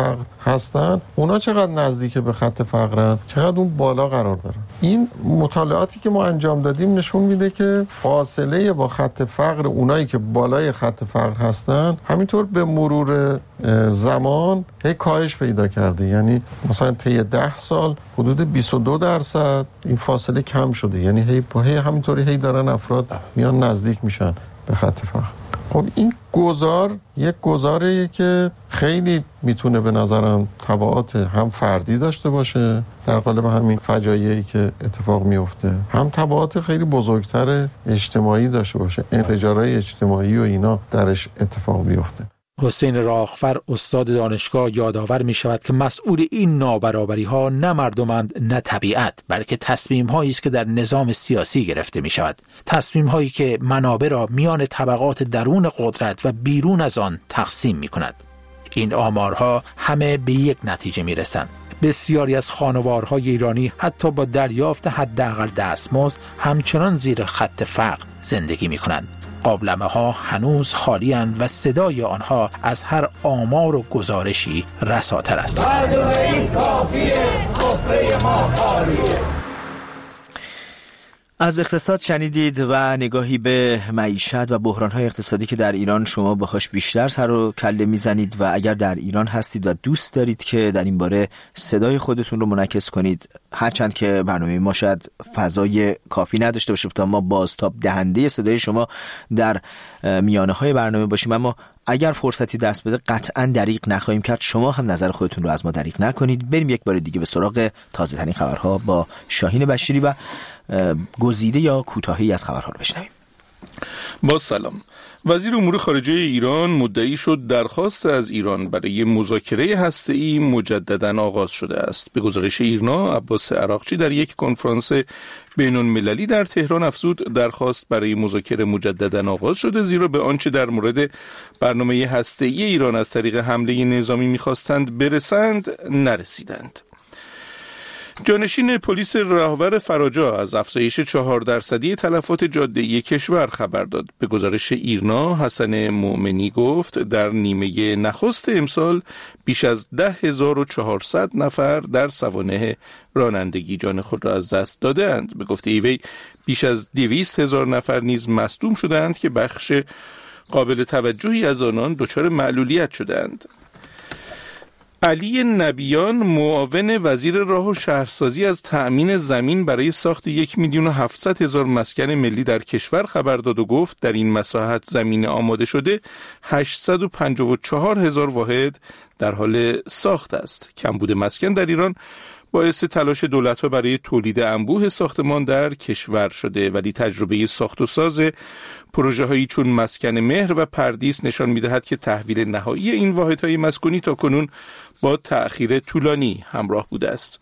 هستن اونا چقدر نزدیک به خط فقرن، چقدر اون بالا قرار دارن. این مطالعاتی که ما انجام دادیم نشون میده که فاصله با خط فقر اونایی که بالای خط فقر هستن همینطور به مرور زمان هی کاهش پیدا کرده. یعنی مثلا طی ده سال حدود بیست و دو درصد این فاصله کم شده. یعنی هی هی همینطوری هی دارن افراد میان نزدیک میشن به خط فقر. خب این گذار یک گذاریه که خیلی میتونه به نظرم تبعات هم فردی داشته باشه در قالب همین فجایعی که اتفاق میفته، هم تبعات خیلی بزرگتر اجتماعی داشته باشه، انفجارهای اجتماعی و اینا درش اتفاق بیفته. حسین راغفر استاد دانشگاه یادآور می شود که مسئول این نابرابری ها نه مردمند نه طبیعت، بلکه تصمیم هایی است که در نظام سیاسی گرفته می شود. تصمیم هایی که منابع را میان طبقات درون قدرت و بیرون از آن تقسیم می کند. این آمارها همه به یک نتیجه می رسند. بسیاری از خانوارهای ایرانی حتی با دریافت حداقل دستمزد همچنان زیر خط فقر زندگی می کنند. قابلمه ها هنوز خالی اند و صدای آنها از هر آمار و گزارشی رساتر است. از اقتصاد شنیدید و نگاهی به معیشت و بحران‌های اقتصادی که در ایران شما باهاش بیشتر سر و کله میزنید و اگر در ایران هستید و دوست دارید که در این باره صدای خودتون رو منعکس کنید، هرچند که برنامه ما شاید فضای کافی نداشته باشه تا ما بازتاب دهنده صدای شما در میانه‌های برنامه باشیم، اما اگر فرصتی دست بده قطعاً دریغ نخواهیم کرد شما هم نظر خودتون رو از ما دریغ نکنید. بریم یک بار دیگه به سراغ تازه ترین خبرها با شاهین بشیری و گزیده یا کوتاهی از خبرها رو بشنویم. با سلام. وزیر امور خارجه ایران مدعی شد درخواست از ایران برای مذاکره هسته‌ای مجدداً آغاز شده است. به گزارش ایرنا، عباس عراقچی در یک کنفرانس بین‌المللی در تهران افزود درخواست برای مذاکره مجدداً آغاز شده، زیرا به آنچه در مورد برنامه هسته‌ای ایران از طریق حمله نظامی می‌خواستند برسند نرسیدند. جانشین پلیس راهور فراجا از افزایش چهار درصدی تلفات جاده‌ای کشور خبر داد. به گزارش ایرنا، حسن مؤمنی گفت در نیمه نخست امسال بیش از ده هزار و چهارصد نفر در سوانح رانندگی جان خود را از دست دادند. به گفته وی بیش از دویست هزار نفر نیز مصدوم شدند که بخش قابل توجهی از آنان دچار معلولیت شدند. علی نبیان، معاون وزیر راه و شهرسازی، از تأمین زمین برای ساخت یک میلیون و هفتصد هزار مسکن ملی در کشور خبر داد و گفت در این مساحت زمین آماده شده هشتصد و پنجاه و چهار هزار واحد در حال ساخت است. کمبود مسکن در ایران باعث تلاش دولت‌ها برای تولید انبوه ساختمان در کشور شده، ولی تجربه ساخت و ساز پروژه‌هایی چون مسکن مهر و پردیس نشان می‌دهد که تحویل نهایی این واحدهای مسکونی تاکنون با تأخیر طولانی همراه بوده است.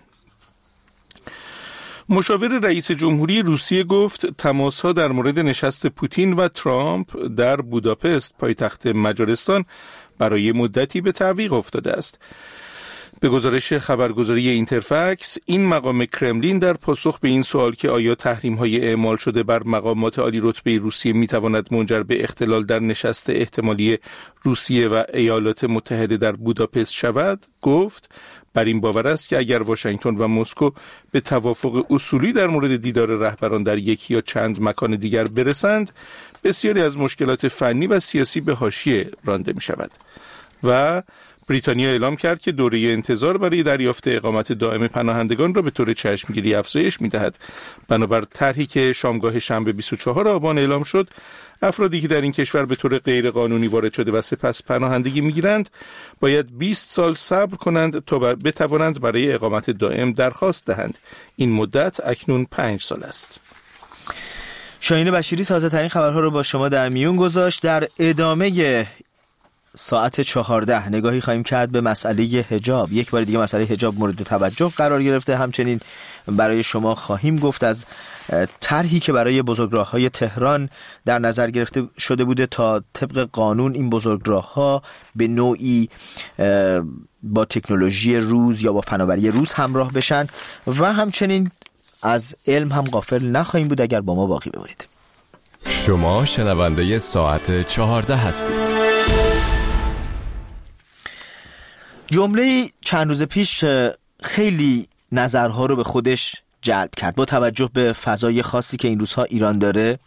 مشاور رئیس جمهوری روسیه گفت تماس‌ها در مورد نشست پوتین و ترامپ در بوداپست پایتخت مجارستان برای مدتی به تعویق افتاده است. به گزارش خبرگزاری اینترفکس، این مقام کرملین در پاسخ به این سوال که آیا تحریم‌های اعمال شده بر مقامات عالی رتبه روسیه می‌تواند منجر به اختلال در نشست احتمالی روسیه و ایالات متحده در بوداپست شود، گفت بر این باور است که اگر واشنگتن و مسکو به توافق اصولی در مورد دیدار رهبران در یکی یا چند مکان دیگر برسند، بسیاری از مشکلات فنی و سیاسی به حاشیه رانده می‌شود. و بریتانیا اعلام کرد که دوره انتظار برای دریافت اقامت دائم پناهندگان را به طور چشمگیری افزایش می‌دهد. بنابر طرحی که شامگاه شنبه بیست و چهارم آبان اعلام شد، افرادی که در این کشور به طور غیر قانونی وارد شده و سپس پناهندگی می‌گیرند باید بیست سال صبر کنند تا بتوانند برای اقامت دائم درخواست دهند. این مدت اکنون پنج سال است. شاهین بشیری تازه ترین خبرها رو با شما در میون گذاشت. در ادامه ساعت چهارده نگاهی خواهیم کرد به مسئله حجاب. یک بار دیگه مسئله حجاب مورد توجه قرار گرفته. همچنین برای شما خواهیم گفت از طرحی که برای بزرگراه‌های تهران در نظر گرفته شده بوده تا طبق قانون این بزرگراه‌ها به نوعی با تکنولوژی روز یا با فناوری روز همراه بشن و همچنین از علم هم غافل نخواهیم بود. اگر با ما باقی بمونید. شما شنونده ساعت چهارده هستید. جمله چند روز پیش خیلی نظرها رو به خودش جلب کرد. با توجه به فضای خاصی که این روزها ایران داره،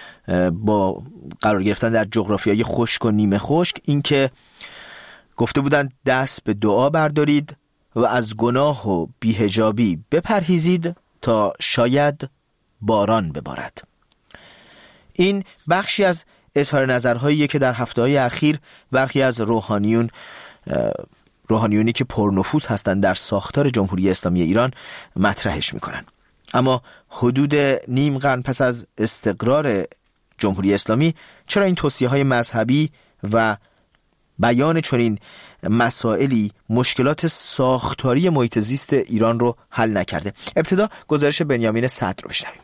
با قرار گرفتن در جغرافیای خشک و نیمه خشک، این که گفته بودن دست به دعا بردارید و از گناه و بی‌حجابی بپرهیزید تا شاید باران ببارد. این بخشی از اظهار نظرهاییه که در هفته‌های اخیر برخی از روحانیون روحانیونی که پرنفوذ هستند در ساختار جمهوری اسلامی ایران مطرحش میکنن. اما حدود نیم قرن پس از استقرار جمهوری اسلامی چرا این توصیه‌های مذهبی و بیان چنین مسائلی مشکلات ساختاری محیط زیست ایران رو حل نکرده؟ ابتدا گزارش بنیامین صدر رو بشنویم.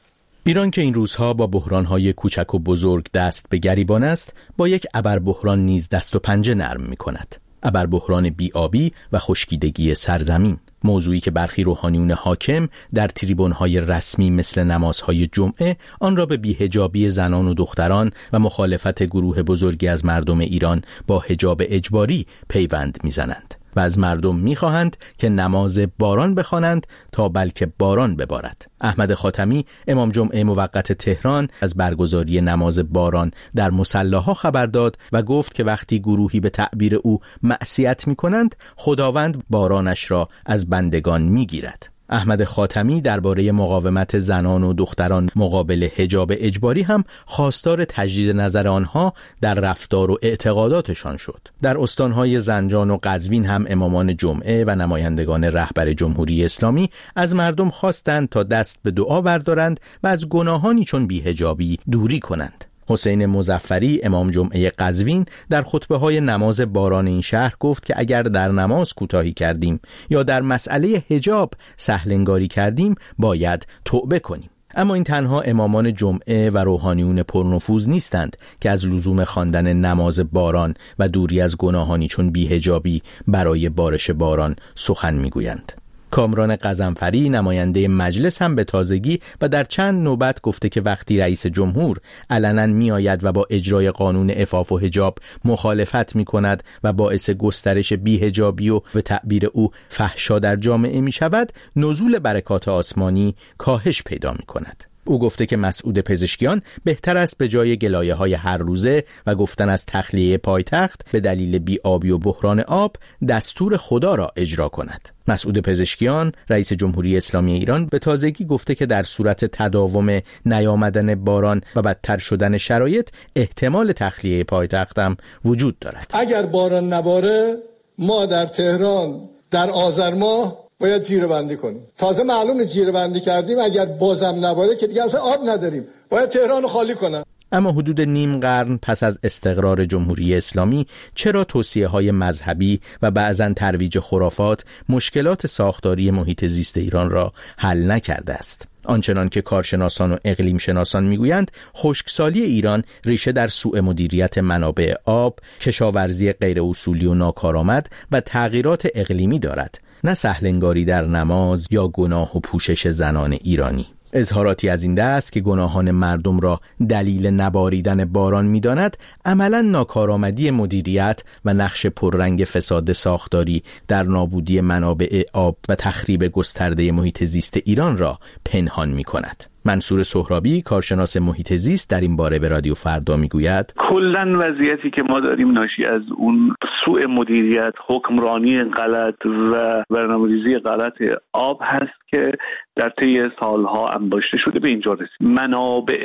ایران که این روزها با بحران‌های کوچک و بزرگ دست به گریبان است، با یک ابر بحران نیز دست و پنجه نرم می‌کند. ابر بحران بی‌آبی و خشکیدگی سرزمین، موضوعی که برخی روحانیون حاکم در تریبون‌های رسمی مثل نمازهای جمعه آن را به بی‌حجابی زنان و دختران و مخالفت گروه بزرگی از مردم ایران با حجاب اجباری پیوند می‌زنند و از مردم می‌خواهند که نماز باران بخوانند تا بلکه باران ببارد. احمد خاتمی امام جمعه موقت تهران از برگزاری نماز باران در مصلاها خبر داد و گفت که وقتی گروهی به تعبیر او معصیت می‌کنند، خداوند بارانش را از بندگان می‌گیرد. احمد خاتمی درباره مقاومت زنان و دختران مقابل حجاب اجباری هم خواستار تجدید نظر آنها در رفتار و اعتقاداتشان شد. در استانهای زنجان و قزوین هم امامان جمعه و نمایندگان رهبر جمهوری اسلامی از مردم خواستند تا دست به دعا بردارند و از گناهانی چون بی‌حجابی دوری کنند. حسین مظفری امام جمعه قزوین در خطبه‌های نماز باران این شهر گفت که اگر در نماز کوتاهی کردیم یا در مسئله حجاب سهل‌انگاری کردیم، باید توبه کنیم. اما این تنها امامان جمعه و روحانیون پرنفوذ نیستند که از لزوم خواندن نماز باران و دوری از گناهانی چون بی‌حجابی برای بارش باران سخن می‌گویند. کامران غضنفری نماینده مجلس هم به تازگی و در چند نوبت گفته که وقتی رئیس جمهور علنا می آید و با اجرای قانون عفاف و حجاب مخالفت می کند و باعث گسترش بی‌حجابی و به تعبیر او فحشا در جامعه می شود، نزول برکات آسمانی کاهش پیدا می کند. او گفته که مسعود پزشکیان بهتر است به جای گلایه‌های هر روزه و گفتن از تخلیه پایتخت به دلیل بی‌آبی و بحران آب دستور خدا را اجرا کند. مسعود پزشکیان رئیس جمهوری اسلامی ایران به تازگی گفته که در صورت تداوم نیامدن باران و بدتر شدن شرایط احتمال تخلیه پایتخت هم وجود دارد. اگر باران نباره ما در تهران در آذر ماه باید جیره بندی کنیم. تازه معلومه جیره بندی کردیم، اگر بازم نباره که دیگه اصلا آب نداریم، باید تهران رو خالی کنن. اما حدود نیم قرن پس از استقرار جمهوری اسلامی چرا توصیه‌های مذهبی و بعضاً ترویج خرافات مشکلات ساختاری محیط زیست ایران را حل نکرده است؟ آنچنان که کارشناسان و اقلیم شناسان میگویند، خشکسالی ایران ریشه در سوء مدیریت منابع آب، کشاورزی غیر اصولی و ناکارآمد و تغییرات اقلیمی دارد، نه سهل‌انگاری در نماز یا گناه و پوشش زنان ایرانی. اظهاراتی از این دست که گناهان مردم را دلیل نباریدن باران می‌داند، عملاً ناکارآمدی مدیریت و نقش پررنگ فساد ساختاری در نابودی منابع آب و تخریب گسترده محیط زیست ایران را پنهان می‌کند. منصور سهرابی کارشناس محیط زیست در این باره به رادیو فردا میگوید کلاً وضعیتی که ما داریم ناشی از اون سوء مدیریت، حکمرانی غلط و برنامه‌ریزی غلط آب هست که در طی سالها انباشته شده به اینجا رسید. منابع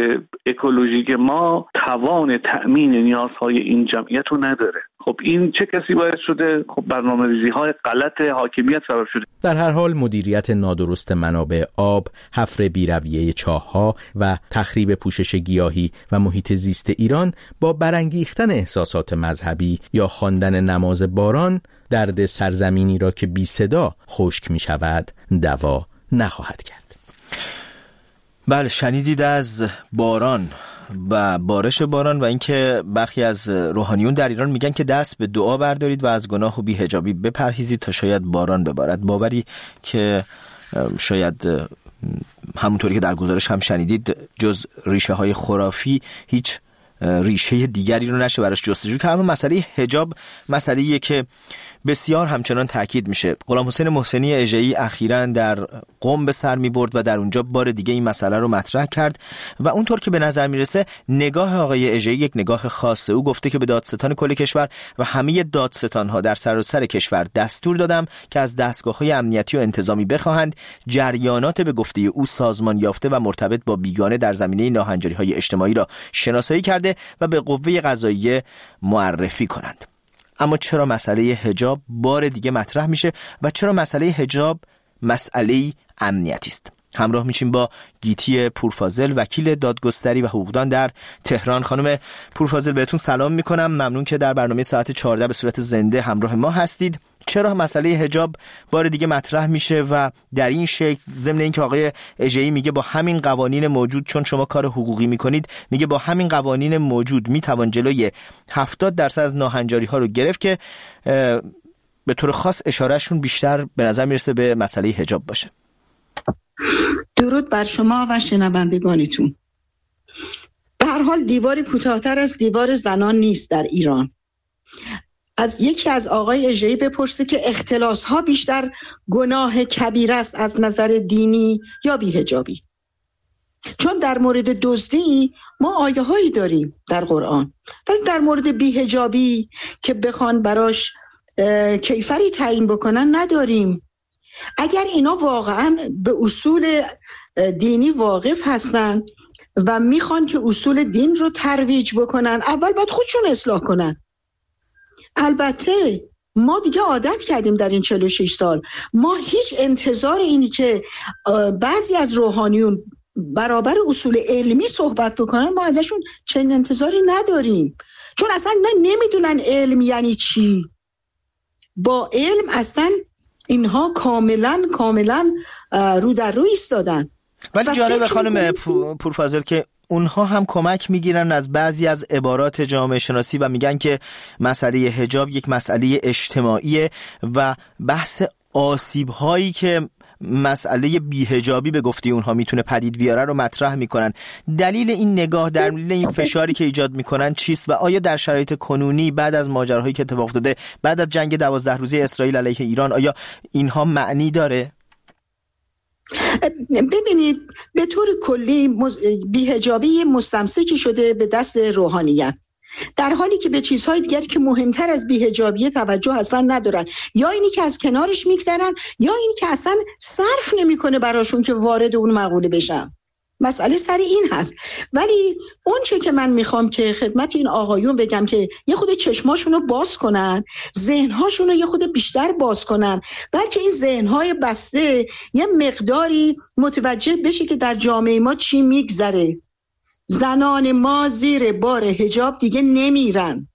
اکولوژیک ما توان تأمین نیازهای این جمعیت رو نداره. خب این چه کسی باعث شده؟ خب برنامه‌ریزی‌های غلط حاکمیت سبب شده. در هر حال مدیریت نادرست منابع آب، حفر بی‌رویه چاه‌ها و تخریب پوشش گیاهی و محیط زیست ایران با برانگیختن احساسات مذهبی یا خواندن نماز باران، درد سرزمینی را که بی صدا خشک می شود دوا نخواهد کرد. بله، شنیدید از باران و بارش باران و اینکه برخی از روحانیون در ایران میگن که دست به دعا بردارید و از گناه و بی‌حجابی بپرهیزید تا شاید باران ببارد. باوری که شاید همونطوری که در گزارش هم شنیدید جز ریشه های خرافی هیچ ریشه دیگری رو نشه براش جستجو کرد. اما مسئله حجاب مسئله‌ایه که بسیار همچنان تاکید میشه. غلام حسین محسنی اژه‌ای اخیراً در قم به سر میبرد و در اونجا بار دیگه این مسئله رو مطرح کرد و اونطور که به نظر میرسه نگاه آقای اژه‌ای یک نگاه خاصه. او گفته که به دادستان کل کشور و همه دادستان‌ها در سراسر کشور دستور دادم که از دستگاه‌های امنیتی و انتظامی بخواهند جریانات به گفته او سازمان یافته و مرتبط با بیگانه در زمینه ناهنجاری‌های اجتماعی را شناسایی کرده و به قوه قضاییه معرفی کنند. اما چرا مسئله حجاب بار دیگه مطرح میشه و چرا مسئله حجاب مسئله امنیتی است؟ همراه میشیم با گیتی پورفاضل، وکیل دادگستری و حقوقدان در تهران. خانم پورفاضل بهتون سلام میکنم، ممنون که در برنامه ساعت چهارده به صورت زنده همراه ما هستید. چرا مسئله حجاب بار دیگه مطرح میشه و در این شکل، ضمن اینکه آقای اژه‌ای میگه با همین قوانین موجود، چون شما کار حقوقی میکنید، میگه با همین قوانین موجود میتوان جلوی هفتاد درصد از ناهنجاری ها رو گرفت که به طور خاص اشارهشون بیشتر به نظر میرسه به مسئله حجاب باشه. درود بر شما و شنوندگانتون. به هر حال دیواری کوتاه‌تر از دیوار زنان نیست در ایران. از یکی از آقای اژه‌ای بپرسه که اختلاس ها بیشتر گناه کبیر است از نظر دینی یا بی‌حجابی. چون در مورد دزدی ما آیه هایی داریم در قرآن، ولی در مورد بی‌حجابی که بخوان براش کیفری تعیین بکنن نداریم. اگر اینا واقعا به اصول دینی واقف هستن و میخوان که اصول دین رو ترویج بکنن، اول باید خودشون اصلاح کنن. البته ما دیگه عادت کردیم در این چهل و شش سال، ما هیچ انتظار اینی که بعضی از روحانیون برابر اصول علمی صحبت بکنن ما ازشون چنین انتظاری نداریم، چون اصلا نمیدونن علم یعنی چی. با علم اصلا اینها کاملا کاملا رو در رو ایستادن. ولی جالب خانم پورفاضل که اونها هم کمک میگیرن از بعضی از عبارات جامعه شناسی و میگن که مسئله حجاب یک مسئله اجتماعیه و بحث آسیب هایی که مسئله بی‌حجابی به گفته اونها میتونه پدید بیاره رو مطرح میکنن. دلیل این نگاه، دلیل این فشاری که ایجاد میکنن چیست و آیا در شرایط کنونی بعد از ماجراهایی که اتفاق افتاده، بعد از جنگ دوازده روزه اسرائیل علیه ایران، آیا اینها معنی داره؟ ببینید به طور کلی بی‌حجابی مستمسکی شده به دست روحانیت، در حالی که به چیزهای دیگری که مهمتر از بی‌حجابی توجه اصلا ندارن، یا اینی که از کنارش میگذرن یا اینی که اصلا صرف نمیکنه براشون که وارد اون مقوله بشن. مسئله سر این هست. ولی اون چه که من میخوام که خدمت این آقایون بگم که یه خود چشماشون رو باز کنن، ذهنهاشون رو یه خود بیشتر باز کنن، بلکه این ذهنهای بسته یه مقداری متوجه بشه که در جامعه ما چی میگذره. زنان ما زیر بار حجاب دیگه نمیرن.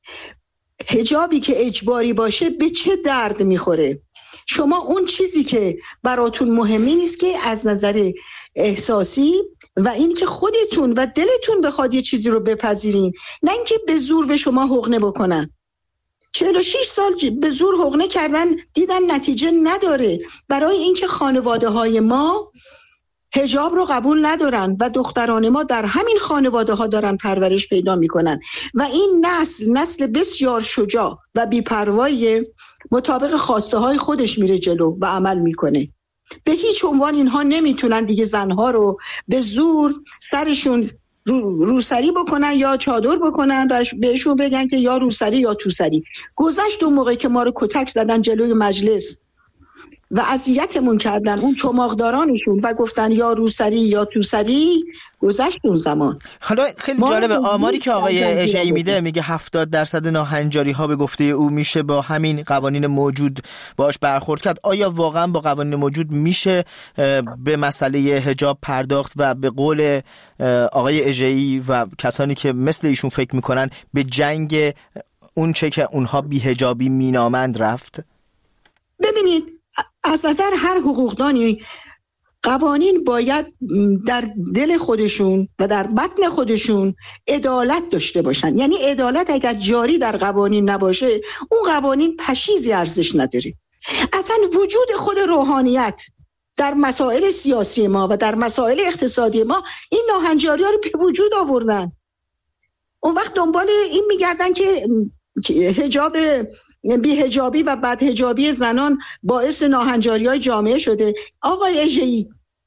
حجابی که اجباری باشه به چه درد میخوره؟ شما اون چیزی که براتون مهمی نیست که از نظر احساسی و این که خودتون و دلتون بخواد یه چیزی رو بپذیرین، نه اینکه به زور به شما حقنه بکنن. چهل و شش سال به زور حقنه کردن، دیدن نتیجه نداره. برای اینکه خانواده های ما حجاب رو قبول ندارن و دختران ما در همین خانواده ها دارن پرورش پیدا میکنن و این نسل نسل بسیار شجاع و بی‌پروایی مطابق خواسته های خودش میره جلو و عمل میکنه. به هیچ عنوان اینها نمیتونن دیگه زنها رو به زور سرشون رو روسری بکنن یا چادر بکنن و بهشون بگن که یا روسری یا توسری. گذشت اون موقع که ما رو کتک زدن جلوی مجلس و اذیتمون کردن اون چماقدارانشون و گفتن یا روسری یا توسری، گذشت اون زمان. حالا خیلی جالبه آماری که آقای اژه‌ای میده، میگه هفتاد درصد ناهنجاری ها به گفته او میشه با همین قوانین موجود باش برخورد کرد. آیا واقعا با قوانین موجود میشه به مسئله حجاب پرداخت و به قول آقای اژه‌ای و کسانی که مثل ایشون فکر میکنن به جنگ اون چه که اونها بی‌حجابی مینامند رفت؟ ببینید از نظر هر حقوقدانی قوانین باید در دل خودشون و در بطن خودشون عدالت داشته باشن. یعنی عدالت اگر جاری در قوانین نباشه اون قوانین پشیزی ارزش نداره. اصلا وجود خود روحانیت در مسائل سیاسی ما و در مسائل اقتصادی ما این ناهنجاری ها رو به وجود آوردن. اون وقت دنبال این میگردن که حجاب بی‌حجابی و بدحجابی زنان باعث ناهنجاری‌های جامعه شده. آقای اژه‌ای،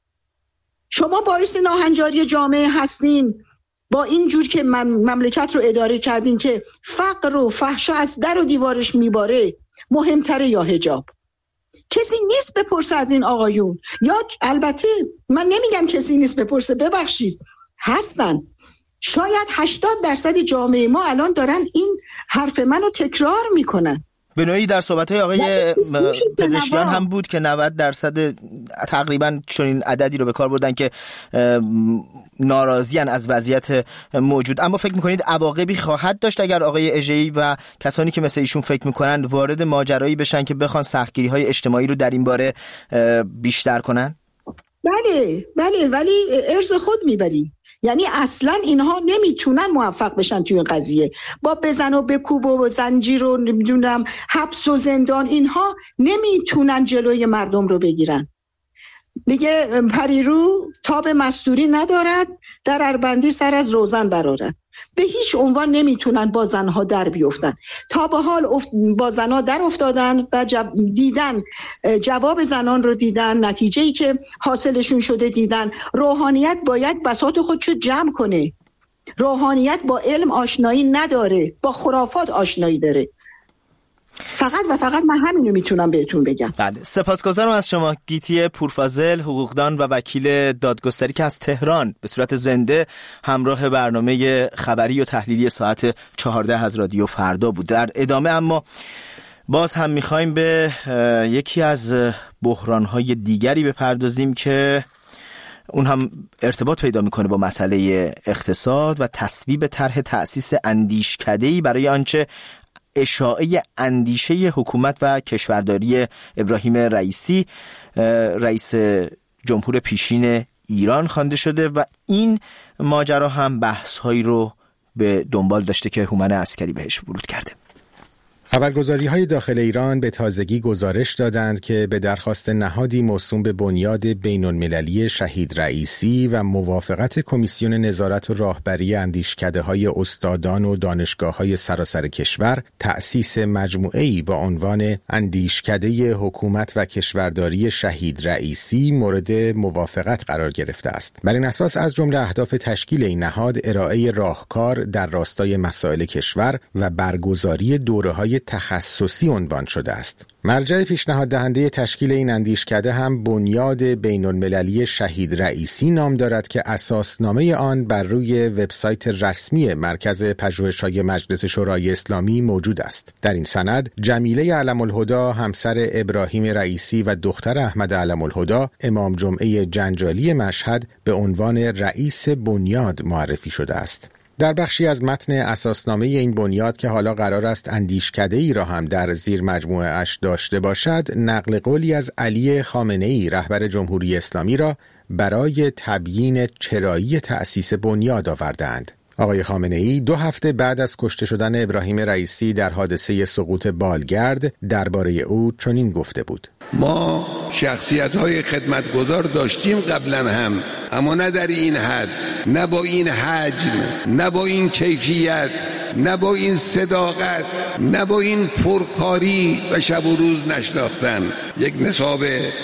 شما باعث ناهنجاری جامعه هستین با این جور که مملکت رو اداره کردین که فقر و فحشا از در و دیوارش میباره مهمتره یا حجاب؟ کسی نیست بپرسه از این آقایون. یا البته من نمیگم کسی نیست بپرسه، ببخشید هستن. شاید هشتاد درصد جامعه ما الان دارن این حرف منو تکرار میکنن. به نوعی در صحبت‌های آقای پزشکیان هم بود که نود درصد تقریبا چنین عددی رو به کار بردن که ناراضیان از وضعیت موجود. اما فکر می‌کنید عواقبی خواهد داشت اگر آقای اژه‌ای و کسانی که مثل ایشون فکر می‌کنن وارد ماجرایی بشن که بخوان سختگیری‌های اجتماعی رو در این باره بیشتر کنن؟ بله بله، ولی ارز خود میبری. یعنی اصلا اینها نمیتونن موفق بشن توی این قضیه. با بزن و بکوب و زنجیر و نمیدونم حبس و زندان، اینها نمیتونن جلوی مردم رو بگیرن. دیگه پریرو تاب مستوری ندارد، در اربندی سر از روزن برارد. به هیچ عنوان نمیتونن با زنها در بیفتن. تا به حال افت... با زنها در افتادن و جب... دیدن جواب زنان رو دیدن، نتیجه‌ای که حاصلشون شده دیدن. روحانیت باید بساط خودشو جمع کنه. روحانیت با علم آشنایی نداره، با خرافات آشنایی داره. فقط و فقط من همینو میتونم بهتون بگم. بله، سپاسگزارم از شما گیتی پورفاضل، حقوقدان و وکیل دادگستری که از تهران به صورت زنده همراه برنامه خبری و تحلیلی ساعت چهارده از رادیو فردا بود. در ادامه اما باز هم میخوایم به یکی از بحران‌های دیگری بپردازیم که اون هم ارتباط پیدا میکنه با مسئله اقتصاد و تصویب طرح تأسیس اندیشکده‌ای برای آنچه اشاعه اندیشه حکومت و کشورداری ابراهیم رئیسی، رئیس جمهور پیشین ایران خوانده شده و این ماجرا هم بحث‌هایی رو به دنبال داشته که هومن عسکری بهش ورود کرده. خبرگزاری‌های داخل ایران به تازگی گزارش دادند که به درخواست نهادی موسوم به بنیاد بین‌المللی شهید رئیسی و موافقت کمیسیون نظارت و راهبری اندیشکده‌های استادان و دانشگاه‌های سراسر کشور، تأسیس مجموعه‌ای با عنوان اندیشکده حکومت و کشورداری شهید رئیسی مورد موافقت قرار گرفته است. بر این اساس از جمله اهداف تشکیل این نهاد ارائه راهکار در راستای مسائل کشور و برگزاری دوره‌های تخصصی عنوان شده است. مرجع پیشنهاد دهنده تشکیل این اندیشکده هم بنیاد بین‌المللی شهید رئیسی نام دارد که اساسنامه آن بر روی وبسایت رسمی مرکز پژوهش‌های مجلس شورای اسلامی موجود است. در این سند جمیله علم‌الهدی همسر ابراهیم رئیسی و دختر احمد علم‌الهدی امام جمعه جنجالی مشهد به عنوان رئیس بنیاد معرفی شده است. در بخشی از متن اساسنامه این بنیاد که حالا قرار است اندیشکده‌ای را هم در زیر مجموعه اش داشته باشد، نقل قولی از علی خامنه‌ای رهبر جمهوری اسلامی را برای تبیین چرایی تأسیس بنیاد آوردند. آقای خامنه‌ای دو هفته بعد از کشته شدن ابراهیم رئیسی در حادثه سقوط بالگرد درباره او چنین گفته بود: ما شخصیت‌های خدمتگزار داشتیم قبلا هم، اما نه در این حد، نه با این حجم، نه با این کیفیت، نه با این صداقت، نه با این پرکاری و شب و روز نشناختن. یک نصاب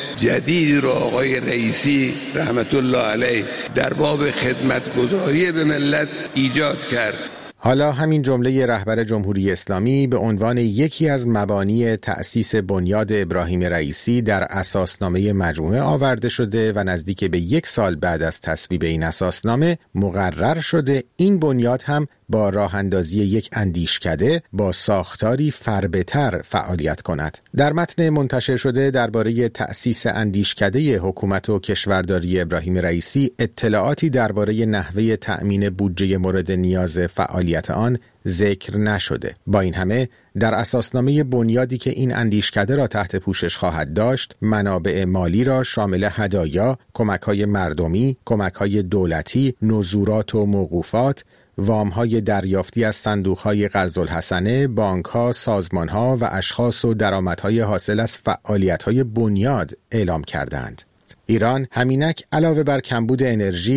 جدید رو آقای رئیسی رحمت الله علیه در باب خدمتگزاری به ملت ایجاد کرد. حالا همین جمله رهبر جمهوری اسلامی به عنوان یکی از مبانی تأسیس بنیاد ابراهیم رئیسی در اساسنامه مجموعه آورده شده و نزدیک به یک سال بعد از تصویب این اساسنامه مقرر شده این بنیاد هم با راه اندازی یک اندیشکده با ساختاری فربه‌تر فعالیت کند. در متن منتشر شده درباره تأسیس اندیشکده حکومت و کشورداری ابراهیم رئیسی اطلاعاتی درباره نحوه تأمین بودجه مورد نیاز فعالیت آن ذکر نشده. با این همه در اساسنامه بنیادی که این اندیشکده را تحت پوشش خواهد داشت، منابع مالی را شامل هدایا، کمک‌های مردمی، کمک‌های دولتی، نزورات و موقوفات، وام‌های دریافتی از صندوق‌های قرض الحسنه، بانک‌ها، سازمان‌ها و اشخاص و درآمدهای حاصل از فعالیت‌های بنیاد اعلام کردند. ایران همینک علاوه بر کمبود انرژی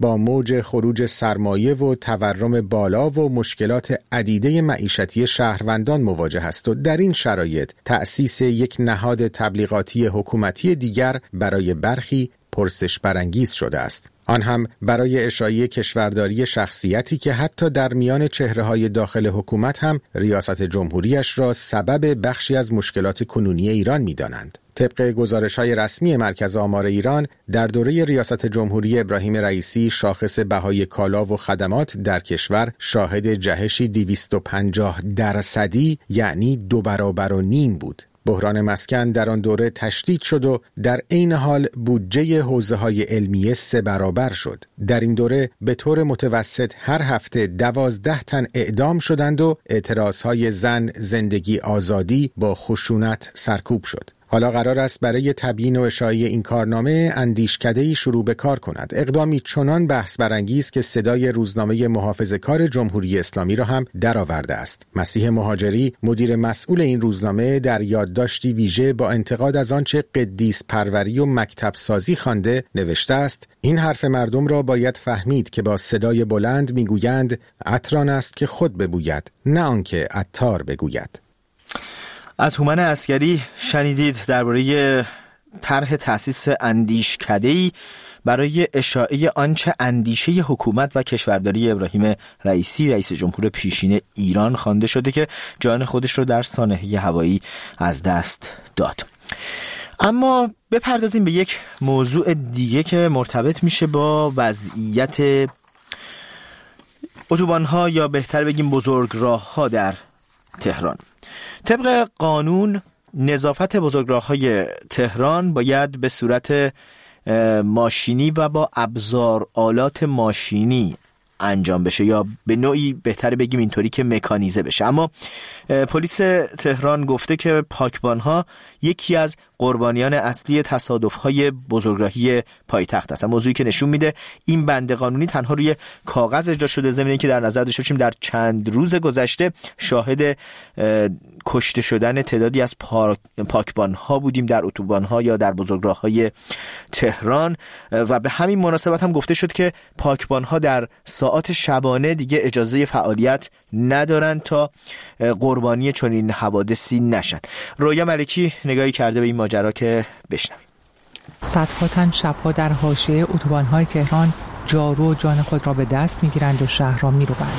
با موج خروج سرمایه و تورم بالا و مشکلات عدیده معیشتی شهروندان مواجه است و در این شرایط تأسیس یک نهاد تبلیغاتی حکومتی دیگر برای برخی پرسش برانگیز شده است. آن هم برای اشاعه کشورداری شخصیتی که حتی در میان چهره‌های داخل حکومت هم ریاست جمهوریش را سبب بخشی از مشکلات کنونی ایران می‌دانند. طبق گزارش‌های رسمی مرکز آمار ایران، در دوره ریاست جمهوری ابراهیم رئیسی شاخص بهای کالا و خدمات در کشور شاهد جهشی دویست و پنجاه درصدی یعنی دو برابر و نیم بود. بحران مسکن در آن دوره تشدید شد و در عین حال بودجه حوزه‌های علمیه سه برابر شد. در این دوره به طور متوسط هر هفته دوازده تن اعدام شدند و اعتراضهای زن، زندگی، آزادی با خشونت سرکوب شد. حالا قرار است برای تبیین و اشاعه این کارنامه اندیشکده‌ای شروع به کار کند. اقدامی چنان بحث برانگیز که صدای روزنامه محافظه‌کار جمهوری اسلامی را هم درآورده است. مسیح مهاجری، مدیر مسئول این روزنامه، در یادداشتی ویژه با انتقاد از آنچه قدیس پروری و مکتب سازی خوانده نوشته است: این حرف مردم را باید فهمید که با صدای بلند میگویند عطران است که خود ببوید، نه آنکه عطار بگوید. از هومن عسگری شنیدید درباره طرح تأسیس اندیشکده‌ای برای اشاعه آنچه اندیشه حکومت و کشورداری ابراهیم رئیسی رئیس جمهور پیشین ایران خوانده شده که جان خودش رو در سانحه هوایی از دست داد. اما بپردازیم به یک موضوع دیگه که مرتبط میشه با وضعیت اتوبان‌ها یا بهتر بگیم بزرگراه‌ها در تهران. طبق قانون نظافت بزرگراه‌های تهران باید به صورت ماشینی و با ابزار آلات ماشینی انجام بشه یا به نوعی بهتر بگیم اینطوری که مکانیزه بشه. اما پلیس تهران گفته که پاکبان‌ها یکی از قربانیان اصلی تصادف‌های بزرگراهی پایتخت است. موضوعی که نشون میده این بند قانونی تنها روی کاغذ اجرا شده، ضمن اینکه در نظر داشته باشیم در چند روز گذشته شاهد کشته شدن تعدادی از پاکبان‌ها بودیم در اتوبان‌ها یا در بزرگراه‌های تهران و به همین مناسبت هم گفته شد که پاکبان‌ها در ساعات شبانه دیگه اجازه فعالیت ندارن تا قربانی چنین حوادثی نشن. رویا ملکی نگاهی کرده به این ماجرا که بشنویم. صدها تن شبها در حاشیه اتوبان‌های تهران جارو و جان خود را به دست می‌گیرند و شهر را می‌روبند.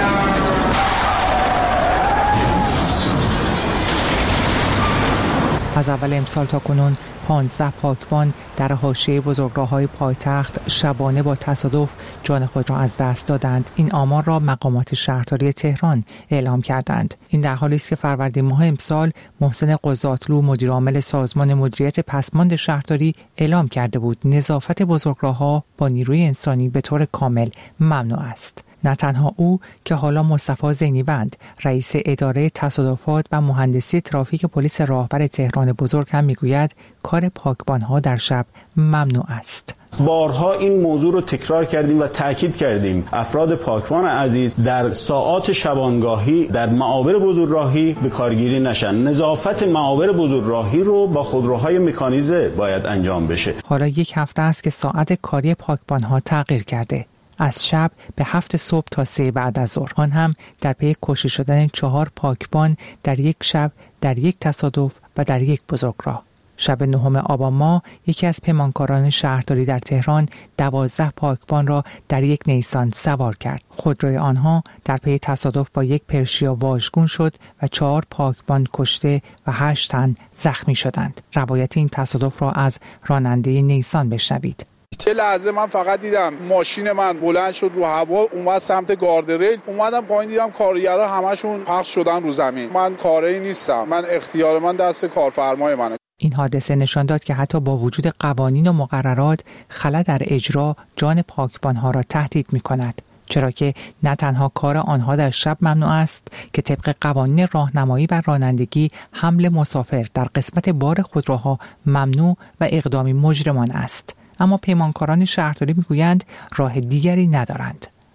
از اول امسال تا کنون پانزده پاکبان در حاشیه بزرگراه‌های پایتخت شبانه با تصادف جان خود را از دست دادند. این آمار را مقامات شهرداری تهران اعلام کردند. این در حالی است که فروردین ماه امسال محسن قضاتلو مدیر عامل سازمان مدیریت پسماند شهرداری اعلام کرده بود نظافت بزرگراه‌ها با نیروی انسانی به طور کامل ممنوع است. نه تنها او که حالا مصطفی زینی‌بند رئیس اداره تصادفات و مهندسی ترافیک پلیس راهبر تهران بزرگ هم میگوید کار پاکبان‌ها در شب ممنوع است. بارها این موضوع رو تکرار کردیم و تاکید کردیم افراد پاکبان عزیز در ساعات شبانگاهی در معابر بزرگراهی به کارگیری نشن. نظافت معابر بزرگراهی رو با خودروهای مکانیزه باید انجام بشه. حالا یک هفته است که ساعت کاری پاکبان‌ها تغییر کرده. از شب به هفت صبح تا سه بعد از ظهر. آن هم در پی کشته شدن چهار پاکبان در یک شب در یک تصادف و در یک بزرگراه. شب نهم آبان ماه یکی از پیمانکاران شهرداری در تهران دوازده پاکبان را در یک نیسان سوار کرد. خودروی آنها در پی تصادف با یک پرشیا واژگون شد و چهار پاکبان کشته و هشت تن زخمی شدند. روایت این تصادف را از راننده نیسان بشنوید. چه لحظه من فقط دیدم ماشین من بلند شد رو هوا اومد سمت گاردریل، اومدم پایین دیدم کارگرها همشون پخش شدن رو زمین. من کاری نیستم، من اختیار من دست کارفرمای منه. این حادثه نشان داد که حتی با وجود قوانین و مقررات خلل در اجرا جان پاکبان‌ها را تهدید می‌کند. چرا که نه تنها کار آنها در شب ممنوع است که طبق قوانین راهنمایی و رانندگی حمل مسافر در قسمت بار خودروها ممنوع و اقدامی مجرمانه است. اما پیمانکاران شهرداری میگویند راه دیگری ندارند.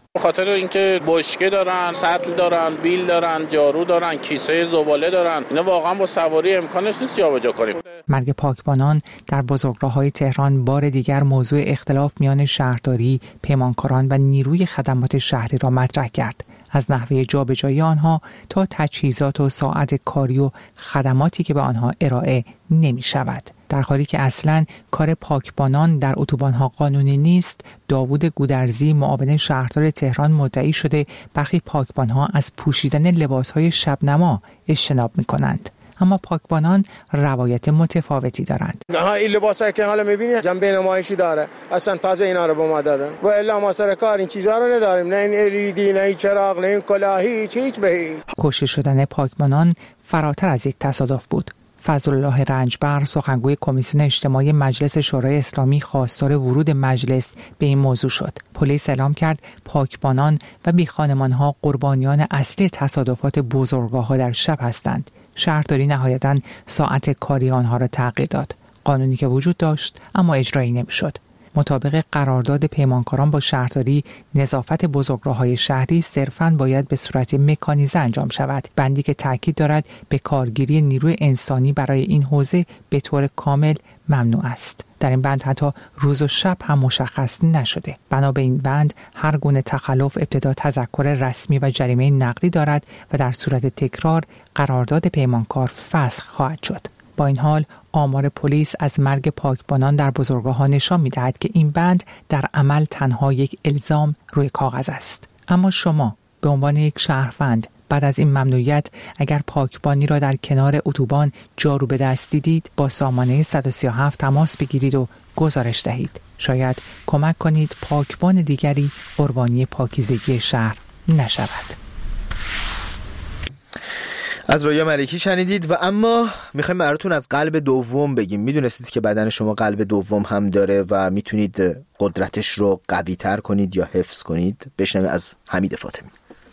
به خاطر اینکه بشکه دارن، سطل دارن، بیل دارن، جارو دارن، کیسه زباله دارن، اینا واقعا با سواری امکانش نیست جابجا کنیم. مرگ پاکبانان در بزرگراه‌های تهران بار دیگر موضوع اختلاف میان شهرداری، پیمانکاران و نیروی خدمات شهری را مطرح کرد. از نحوه جابجایی آنها تا تجهیزات و ساعت کاری و خدماتی که به آنها ارائه نمی شود. در حالی که اصلاً کار پاکبانان در اتوبان‌ها قانونی نیست، داوود گودرزی معاون شهردار تهران مدعی شده برخی پاکبان‌ها از پوشیدن لباس‌های شبنما اجتناب می‌کنند. اما پاکبانان روایت متفاوتی دارند. ها این لباسایی که حالا می‌بینید جنبه نمایشی داره. اصلا تازه اینا رو به ما دادن. و الا ما سر کار این چیزا رو نداریم. نه این الیدی، نه این چراغ، نه این کلاه، هیچ هیچ به هیچ. کشته شدن پاکبانان فراتر از یک تصادف بود. فضلالله رنجبر سخنگوی کمیسیون اجتماعی مجلس شورای اسلامی خواستار ورود مجلس به این موضوع شد. پلیس اعلام کرد پاکبانان و بیخانمان‌ها قربانیان اصلی تصادفات بزرگراه‌ها در شب هستند. شهرداری نهایتاً ساعت کاری آنها را تغییر داد. قانونی که وجود داشت اما اجرایی نمی‌شد. مطابق قرارداد پیمانکاران با شهرداری، نظافت بزرگراه‌های شهری صرفاً باید به صورت مکانیزه انجام شود. بندی که تاکید دارد به کارگیری نیروی انسانی برای این حوزه به طور کامل ممنوع است. در این بند حتی روز و شب هم مشخص نشده. بنا به این بند هر گونه تخلف ابتدا تذکر رسمی و جریمه نقدی دارد و در صورت تکرار قرارداد پیمانکار فسخ خواهد شد. با این حال آمار پلیس از مرگ پاکبانان در بزرگراه‌ها نشان می‌دهد که این بند در عمل تنها یک الزام روی کاغذ است. اما شما به عنوان یک شهروند بعد از این ممنوعیت اگر پاکبانی را در کنار اتوبان جارو به دست دیدید با سامانه صد و سی و هفت تماس بگیرید و گزارش دهید. شاید کمک کنید پاکبان دیگری قربانی پاکیزگی شهر نشود. از رویا ملکی شنیدید. و اما میخوایم براتون از قلب دوم بگیم. میدونستید که بدن شما قلب دوم هم داره و میتونید قدرتش رو قوی تر کنید یا حفظ کنید؟ بشنوید از حمید فاطمی.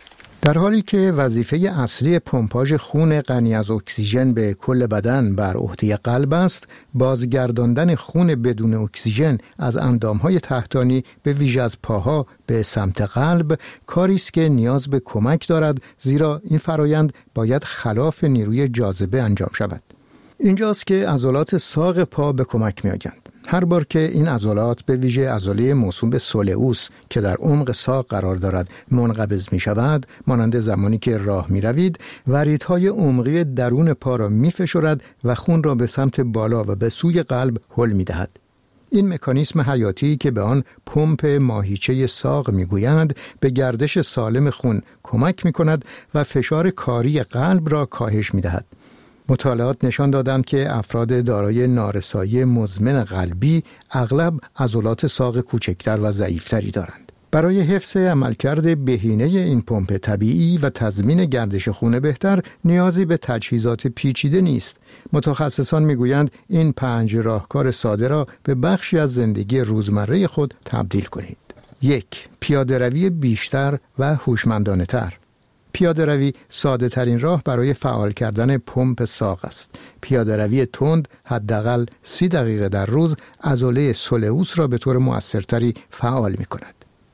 در حالی که وظیفه اصلی پمپاژ خون غنی از اکسیژن به کل بدن بر عهده قلب است، بازگرداندن خون بدون اکسیژن از اندامهای تحتانی به ویژه از پاها به سمت قلب کاری است که نیاز به کمک دارد، زیرا این فرایند باید خلاف نیروی جاذبه انجام شود. اینجاست که عضلات ساق پا به کمک می‌آیند. هر بار که این عضلات به ویژه عضله موسوم به سولئوس که در عمق ساق قرار دارد منقبض می شود، مانند زمانی که راه می روید، وریدهای عمقی درون پا را می فشرد و خون را به سمت بالا و به سوی قلب هل می دهد. این مکانیسم حیاتی که به آن پمپ ماهیچه ساق می گویند به گردش سالم خون کمک می کند و فشار کاری قلب را کاهش می دهد. مطالعات نشان دادند که افراد دارای نارسایی مزمن قلبی اغلب عضلات ساق کوچکتر و ضعیفتری دارند. برای حفظ عملکرد بهینه این پمپ طبیعی و تضمین گردش خون بهتر نیازی به تجهیزات پیچیده نیست. متخصصان میگویند این پنج راهکار ساده را به بخشی از زندگی روزمره خود تبدیل کنید. یک، پیاده روی بیشتر و هوشمندانه تر. پیاده روی ساده ترین راه برای فعال کردن پمپ ساق است. پیاده روی تند حداقل سی دقیقه در روز عضله سولئوس را به طور مؤثرتری فعال می کند.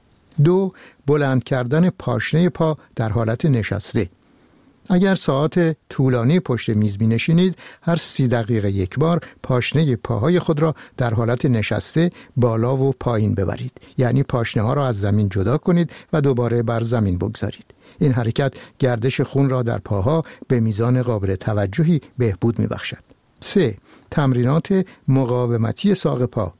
دو، بلند کردن پاشنه پا در حالت نشسته. اگر ساعت طولانی پشت میز می نشینید، هر سی دقیقه یک بار پاشنه پاهای خود را در حالت نشسته بالا و پایین ببرید. یعنی پاشنه ها را از زمین جدا کنید و دوباره بر زمین بگذارید. این حرکت گردش خون را در پاها به میزان قابل توجهی بهبود می‌بخشد. سه، تمرینات مقاومتی ساق پا.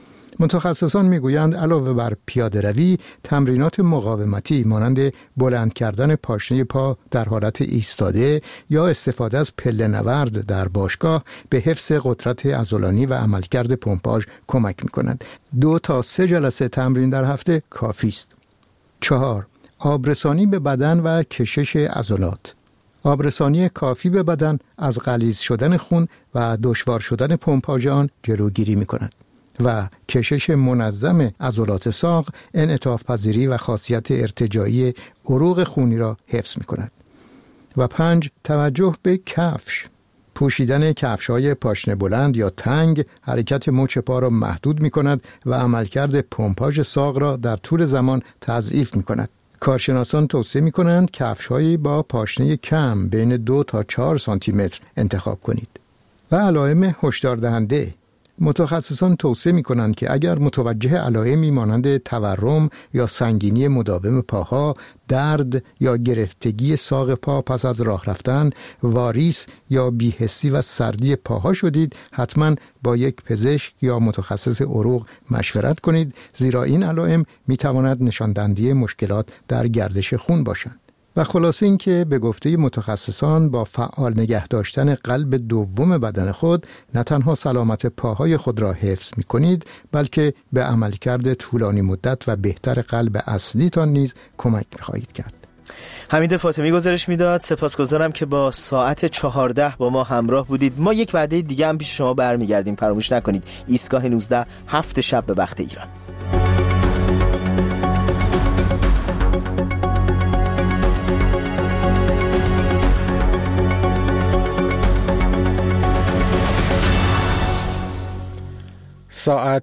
متخصصان میگویند علاوه بر پیاده روی، تمرینات مقاومتی مانند بلند کردن پاشنه پا در حالت ایستاده یا استفاده از پله نورد در باشگاه به حفظ قدرت عضلانی و عملکرد پمپاژ کمک می‌کنند. دو تا سه جلسه تمرین در هفته کافی است. چهار، آبرسانی به بدن و کشش عضلات. آبرسانی کافی به بدن از غلیظ شدن خون و دشوار شدن پمپاژ آن جلوگیری می‌کند و کشش منظم عضلات ساق انعطاف پذیری و خاصیت ارتجاعی عروق خونی را حفظ می‌کند. و پنج، توجه به کفش. پوشیدن کفش‌های پاشنه بلند یا تنگ حرکت مچ پا را محدود می‌کند و عملکرد پمپاژ ساق را در طول زمان تضعیف می‌کند. کارشناسان توصیه می‌کنند کفش‌هایی با پاشنه کم بین دو تا چهار سانتی متر انتخاب کنید. و علائم هشدار دهنده. متخصصان توصیه می‌کنند که اگر متوجه علائمی مانند تورم یا سنگینی مداوم پاها، درد یا گرفتگی ساق پا پس از راه رفتن، واریس یا بی‌حسی و سردی پاها شدید، حتما با یک پزشک یا متخصص عروق مشورت کنید، زیرا این علائم می‌تواند نشان دهنده مشکلات در گردش خون باشند. و خلاصه این که به گفته متخصصان با فعال نگه داشتن قلب دوم بدن خود نه تنها سلامت پاهای خود را حفظ می کنید، بلکه به عملکرد طولانی مدت و بهتر قلب اصلیتان نیز کمک می خواهید کرد. حمید فاطمی گزارش میداد. سپاسگزارم که با ساعت چهارده با ما همراه بودید. ما یک وعده دیگه هم پیش شما برمیگردیم، فراموش نکنید. ایستگاه نوزده هفت شب به وقت ایران. ساعت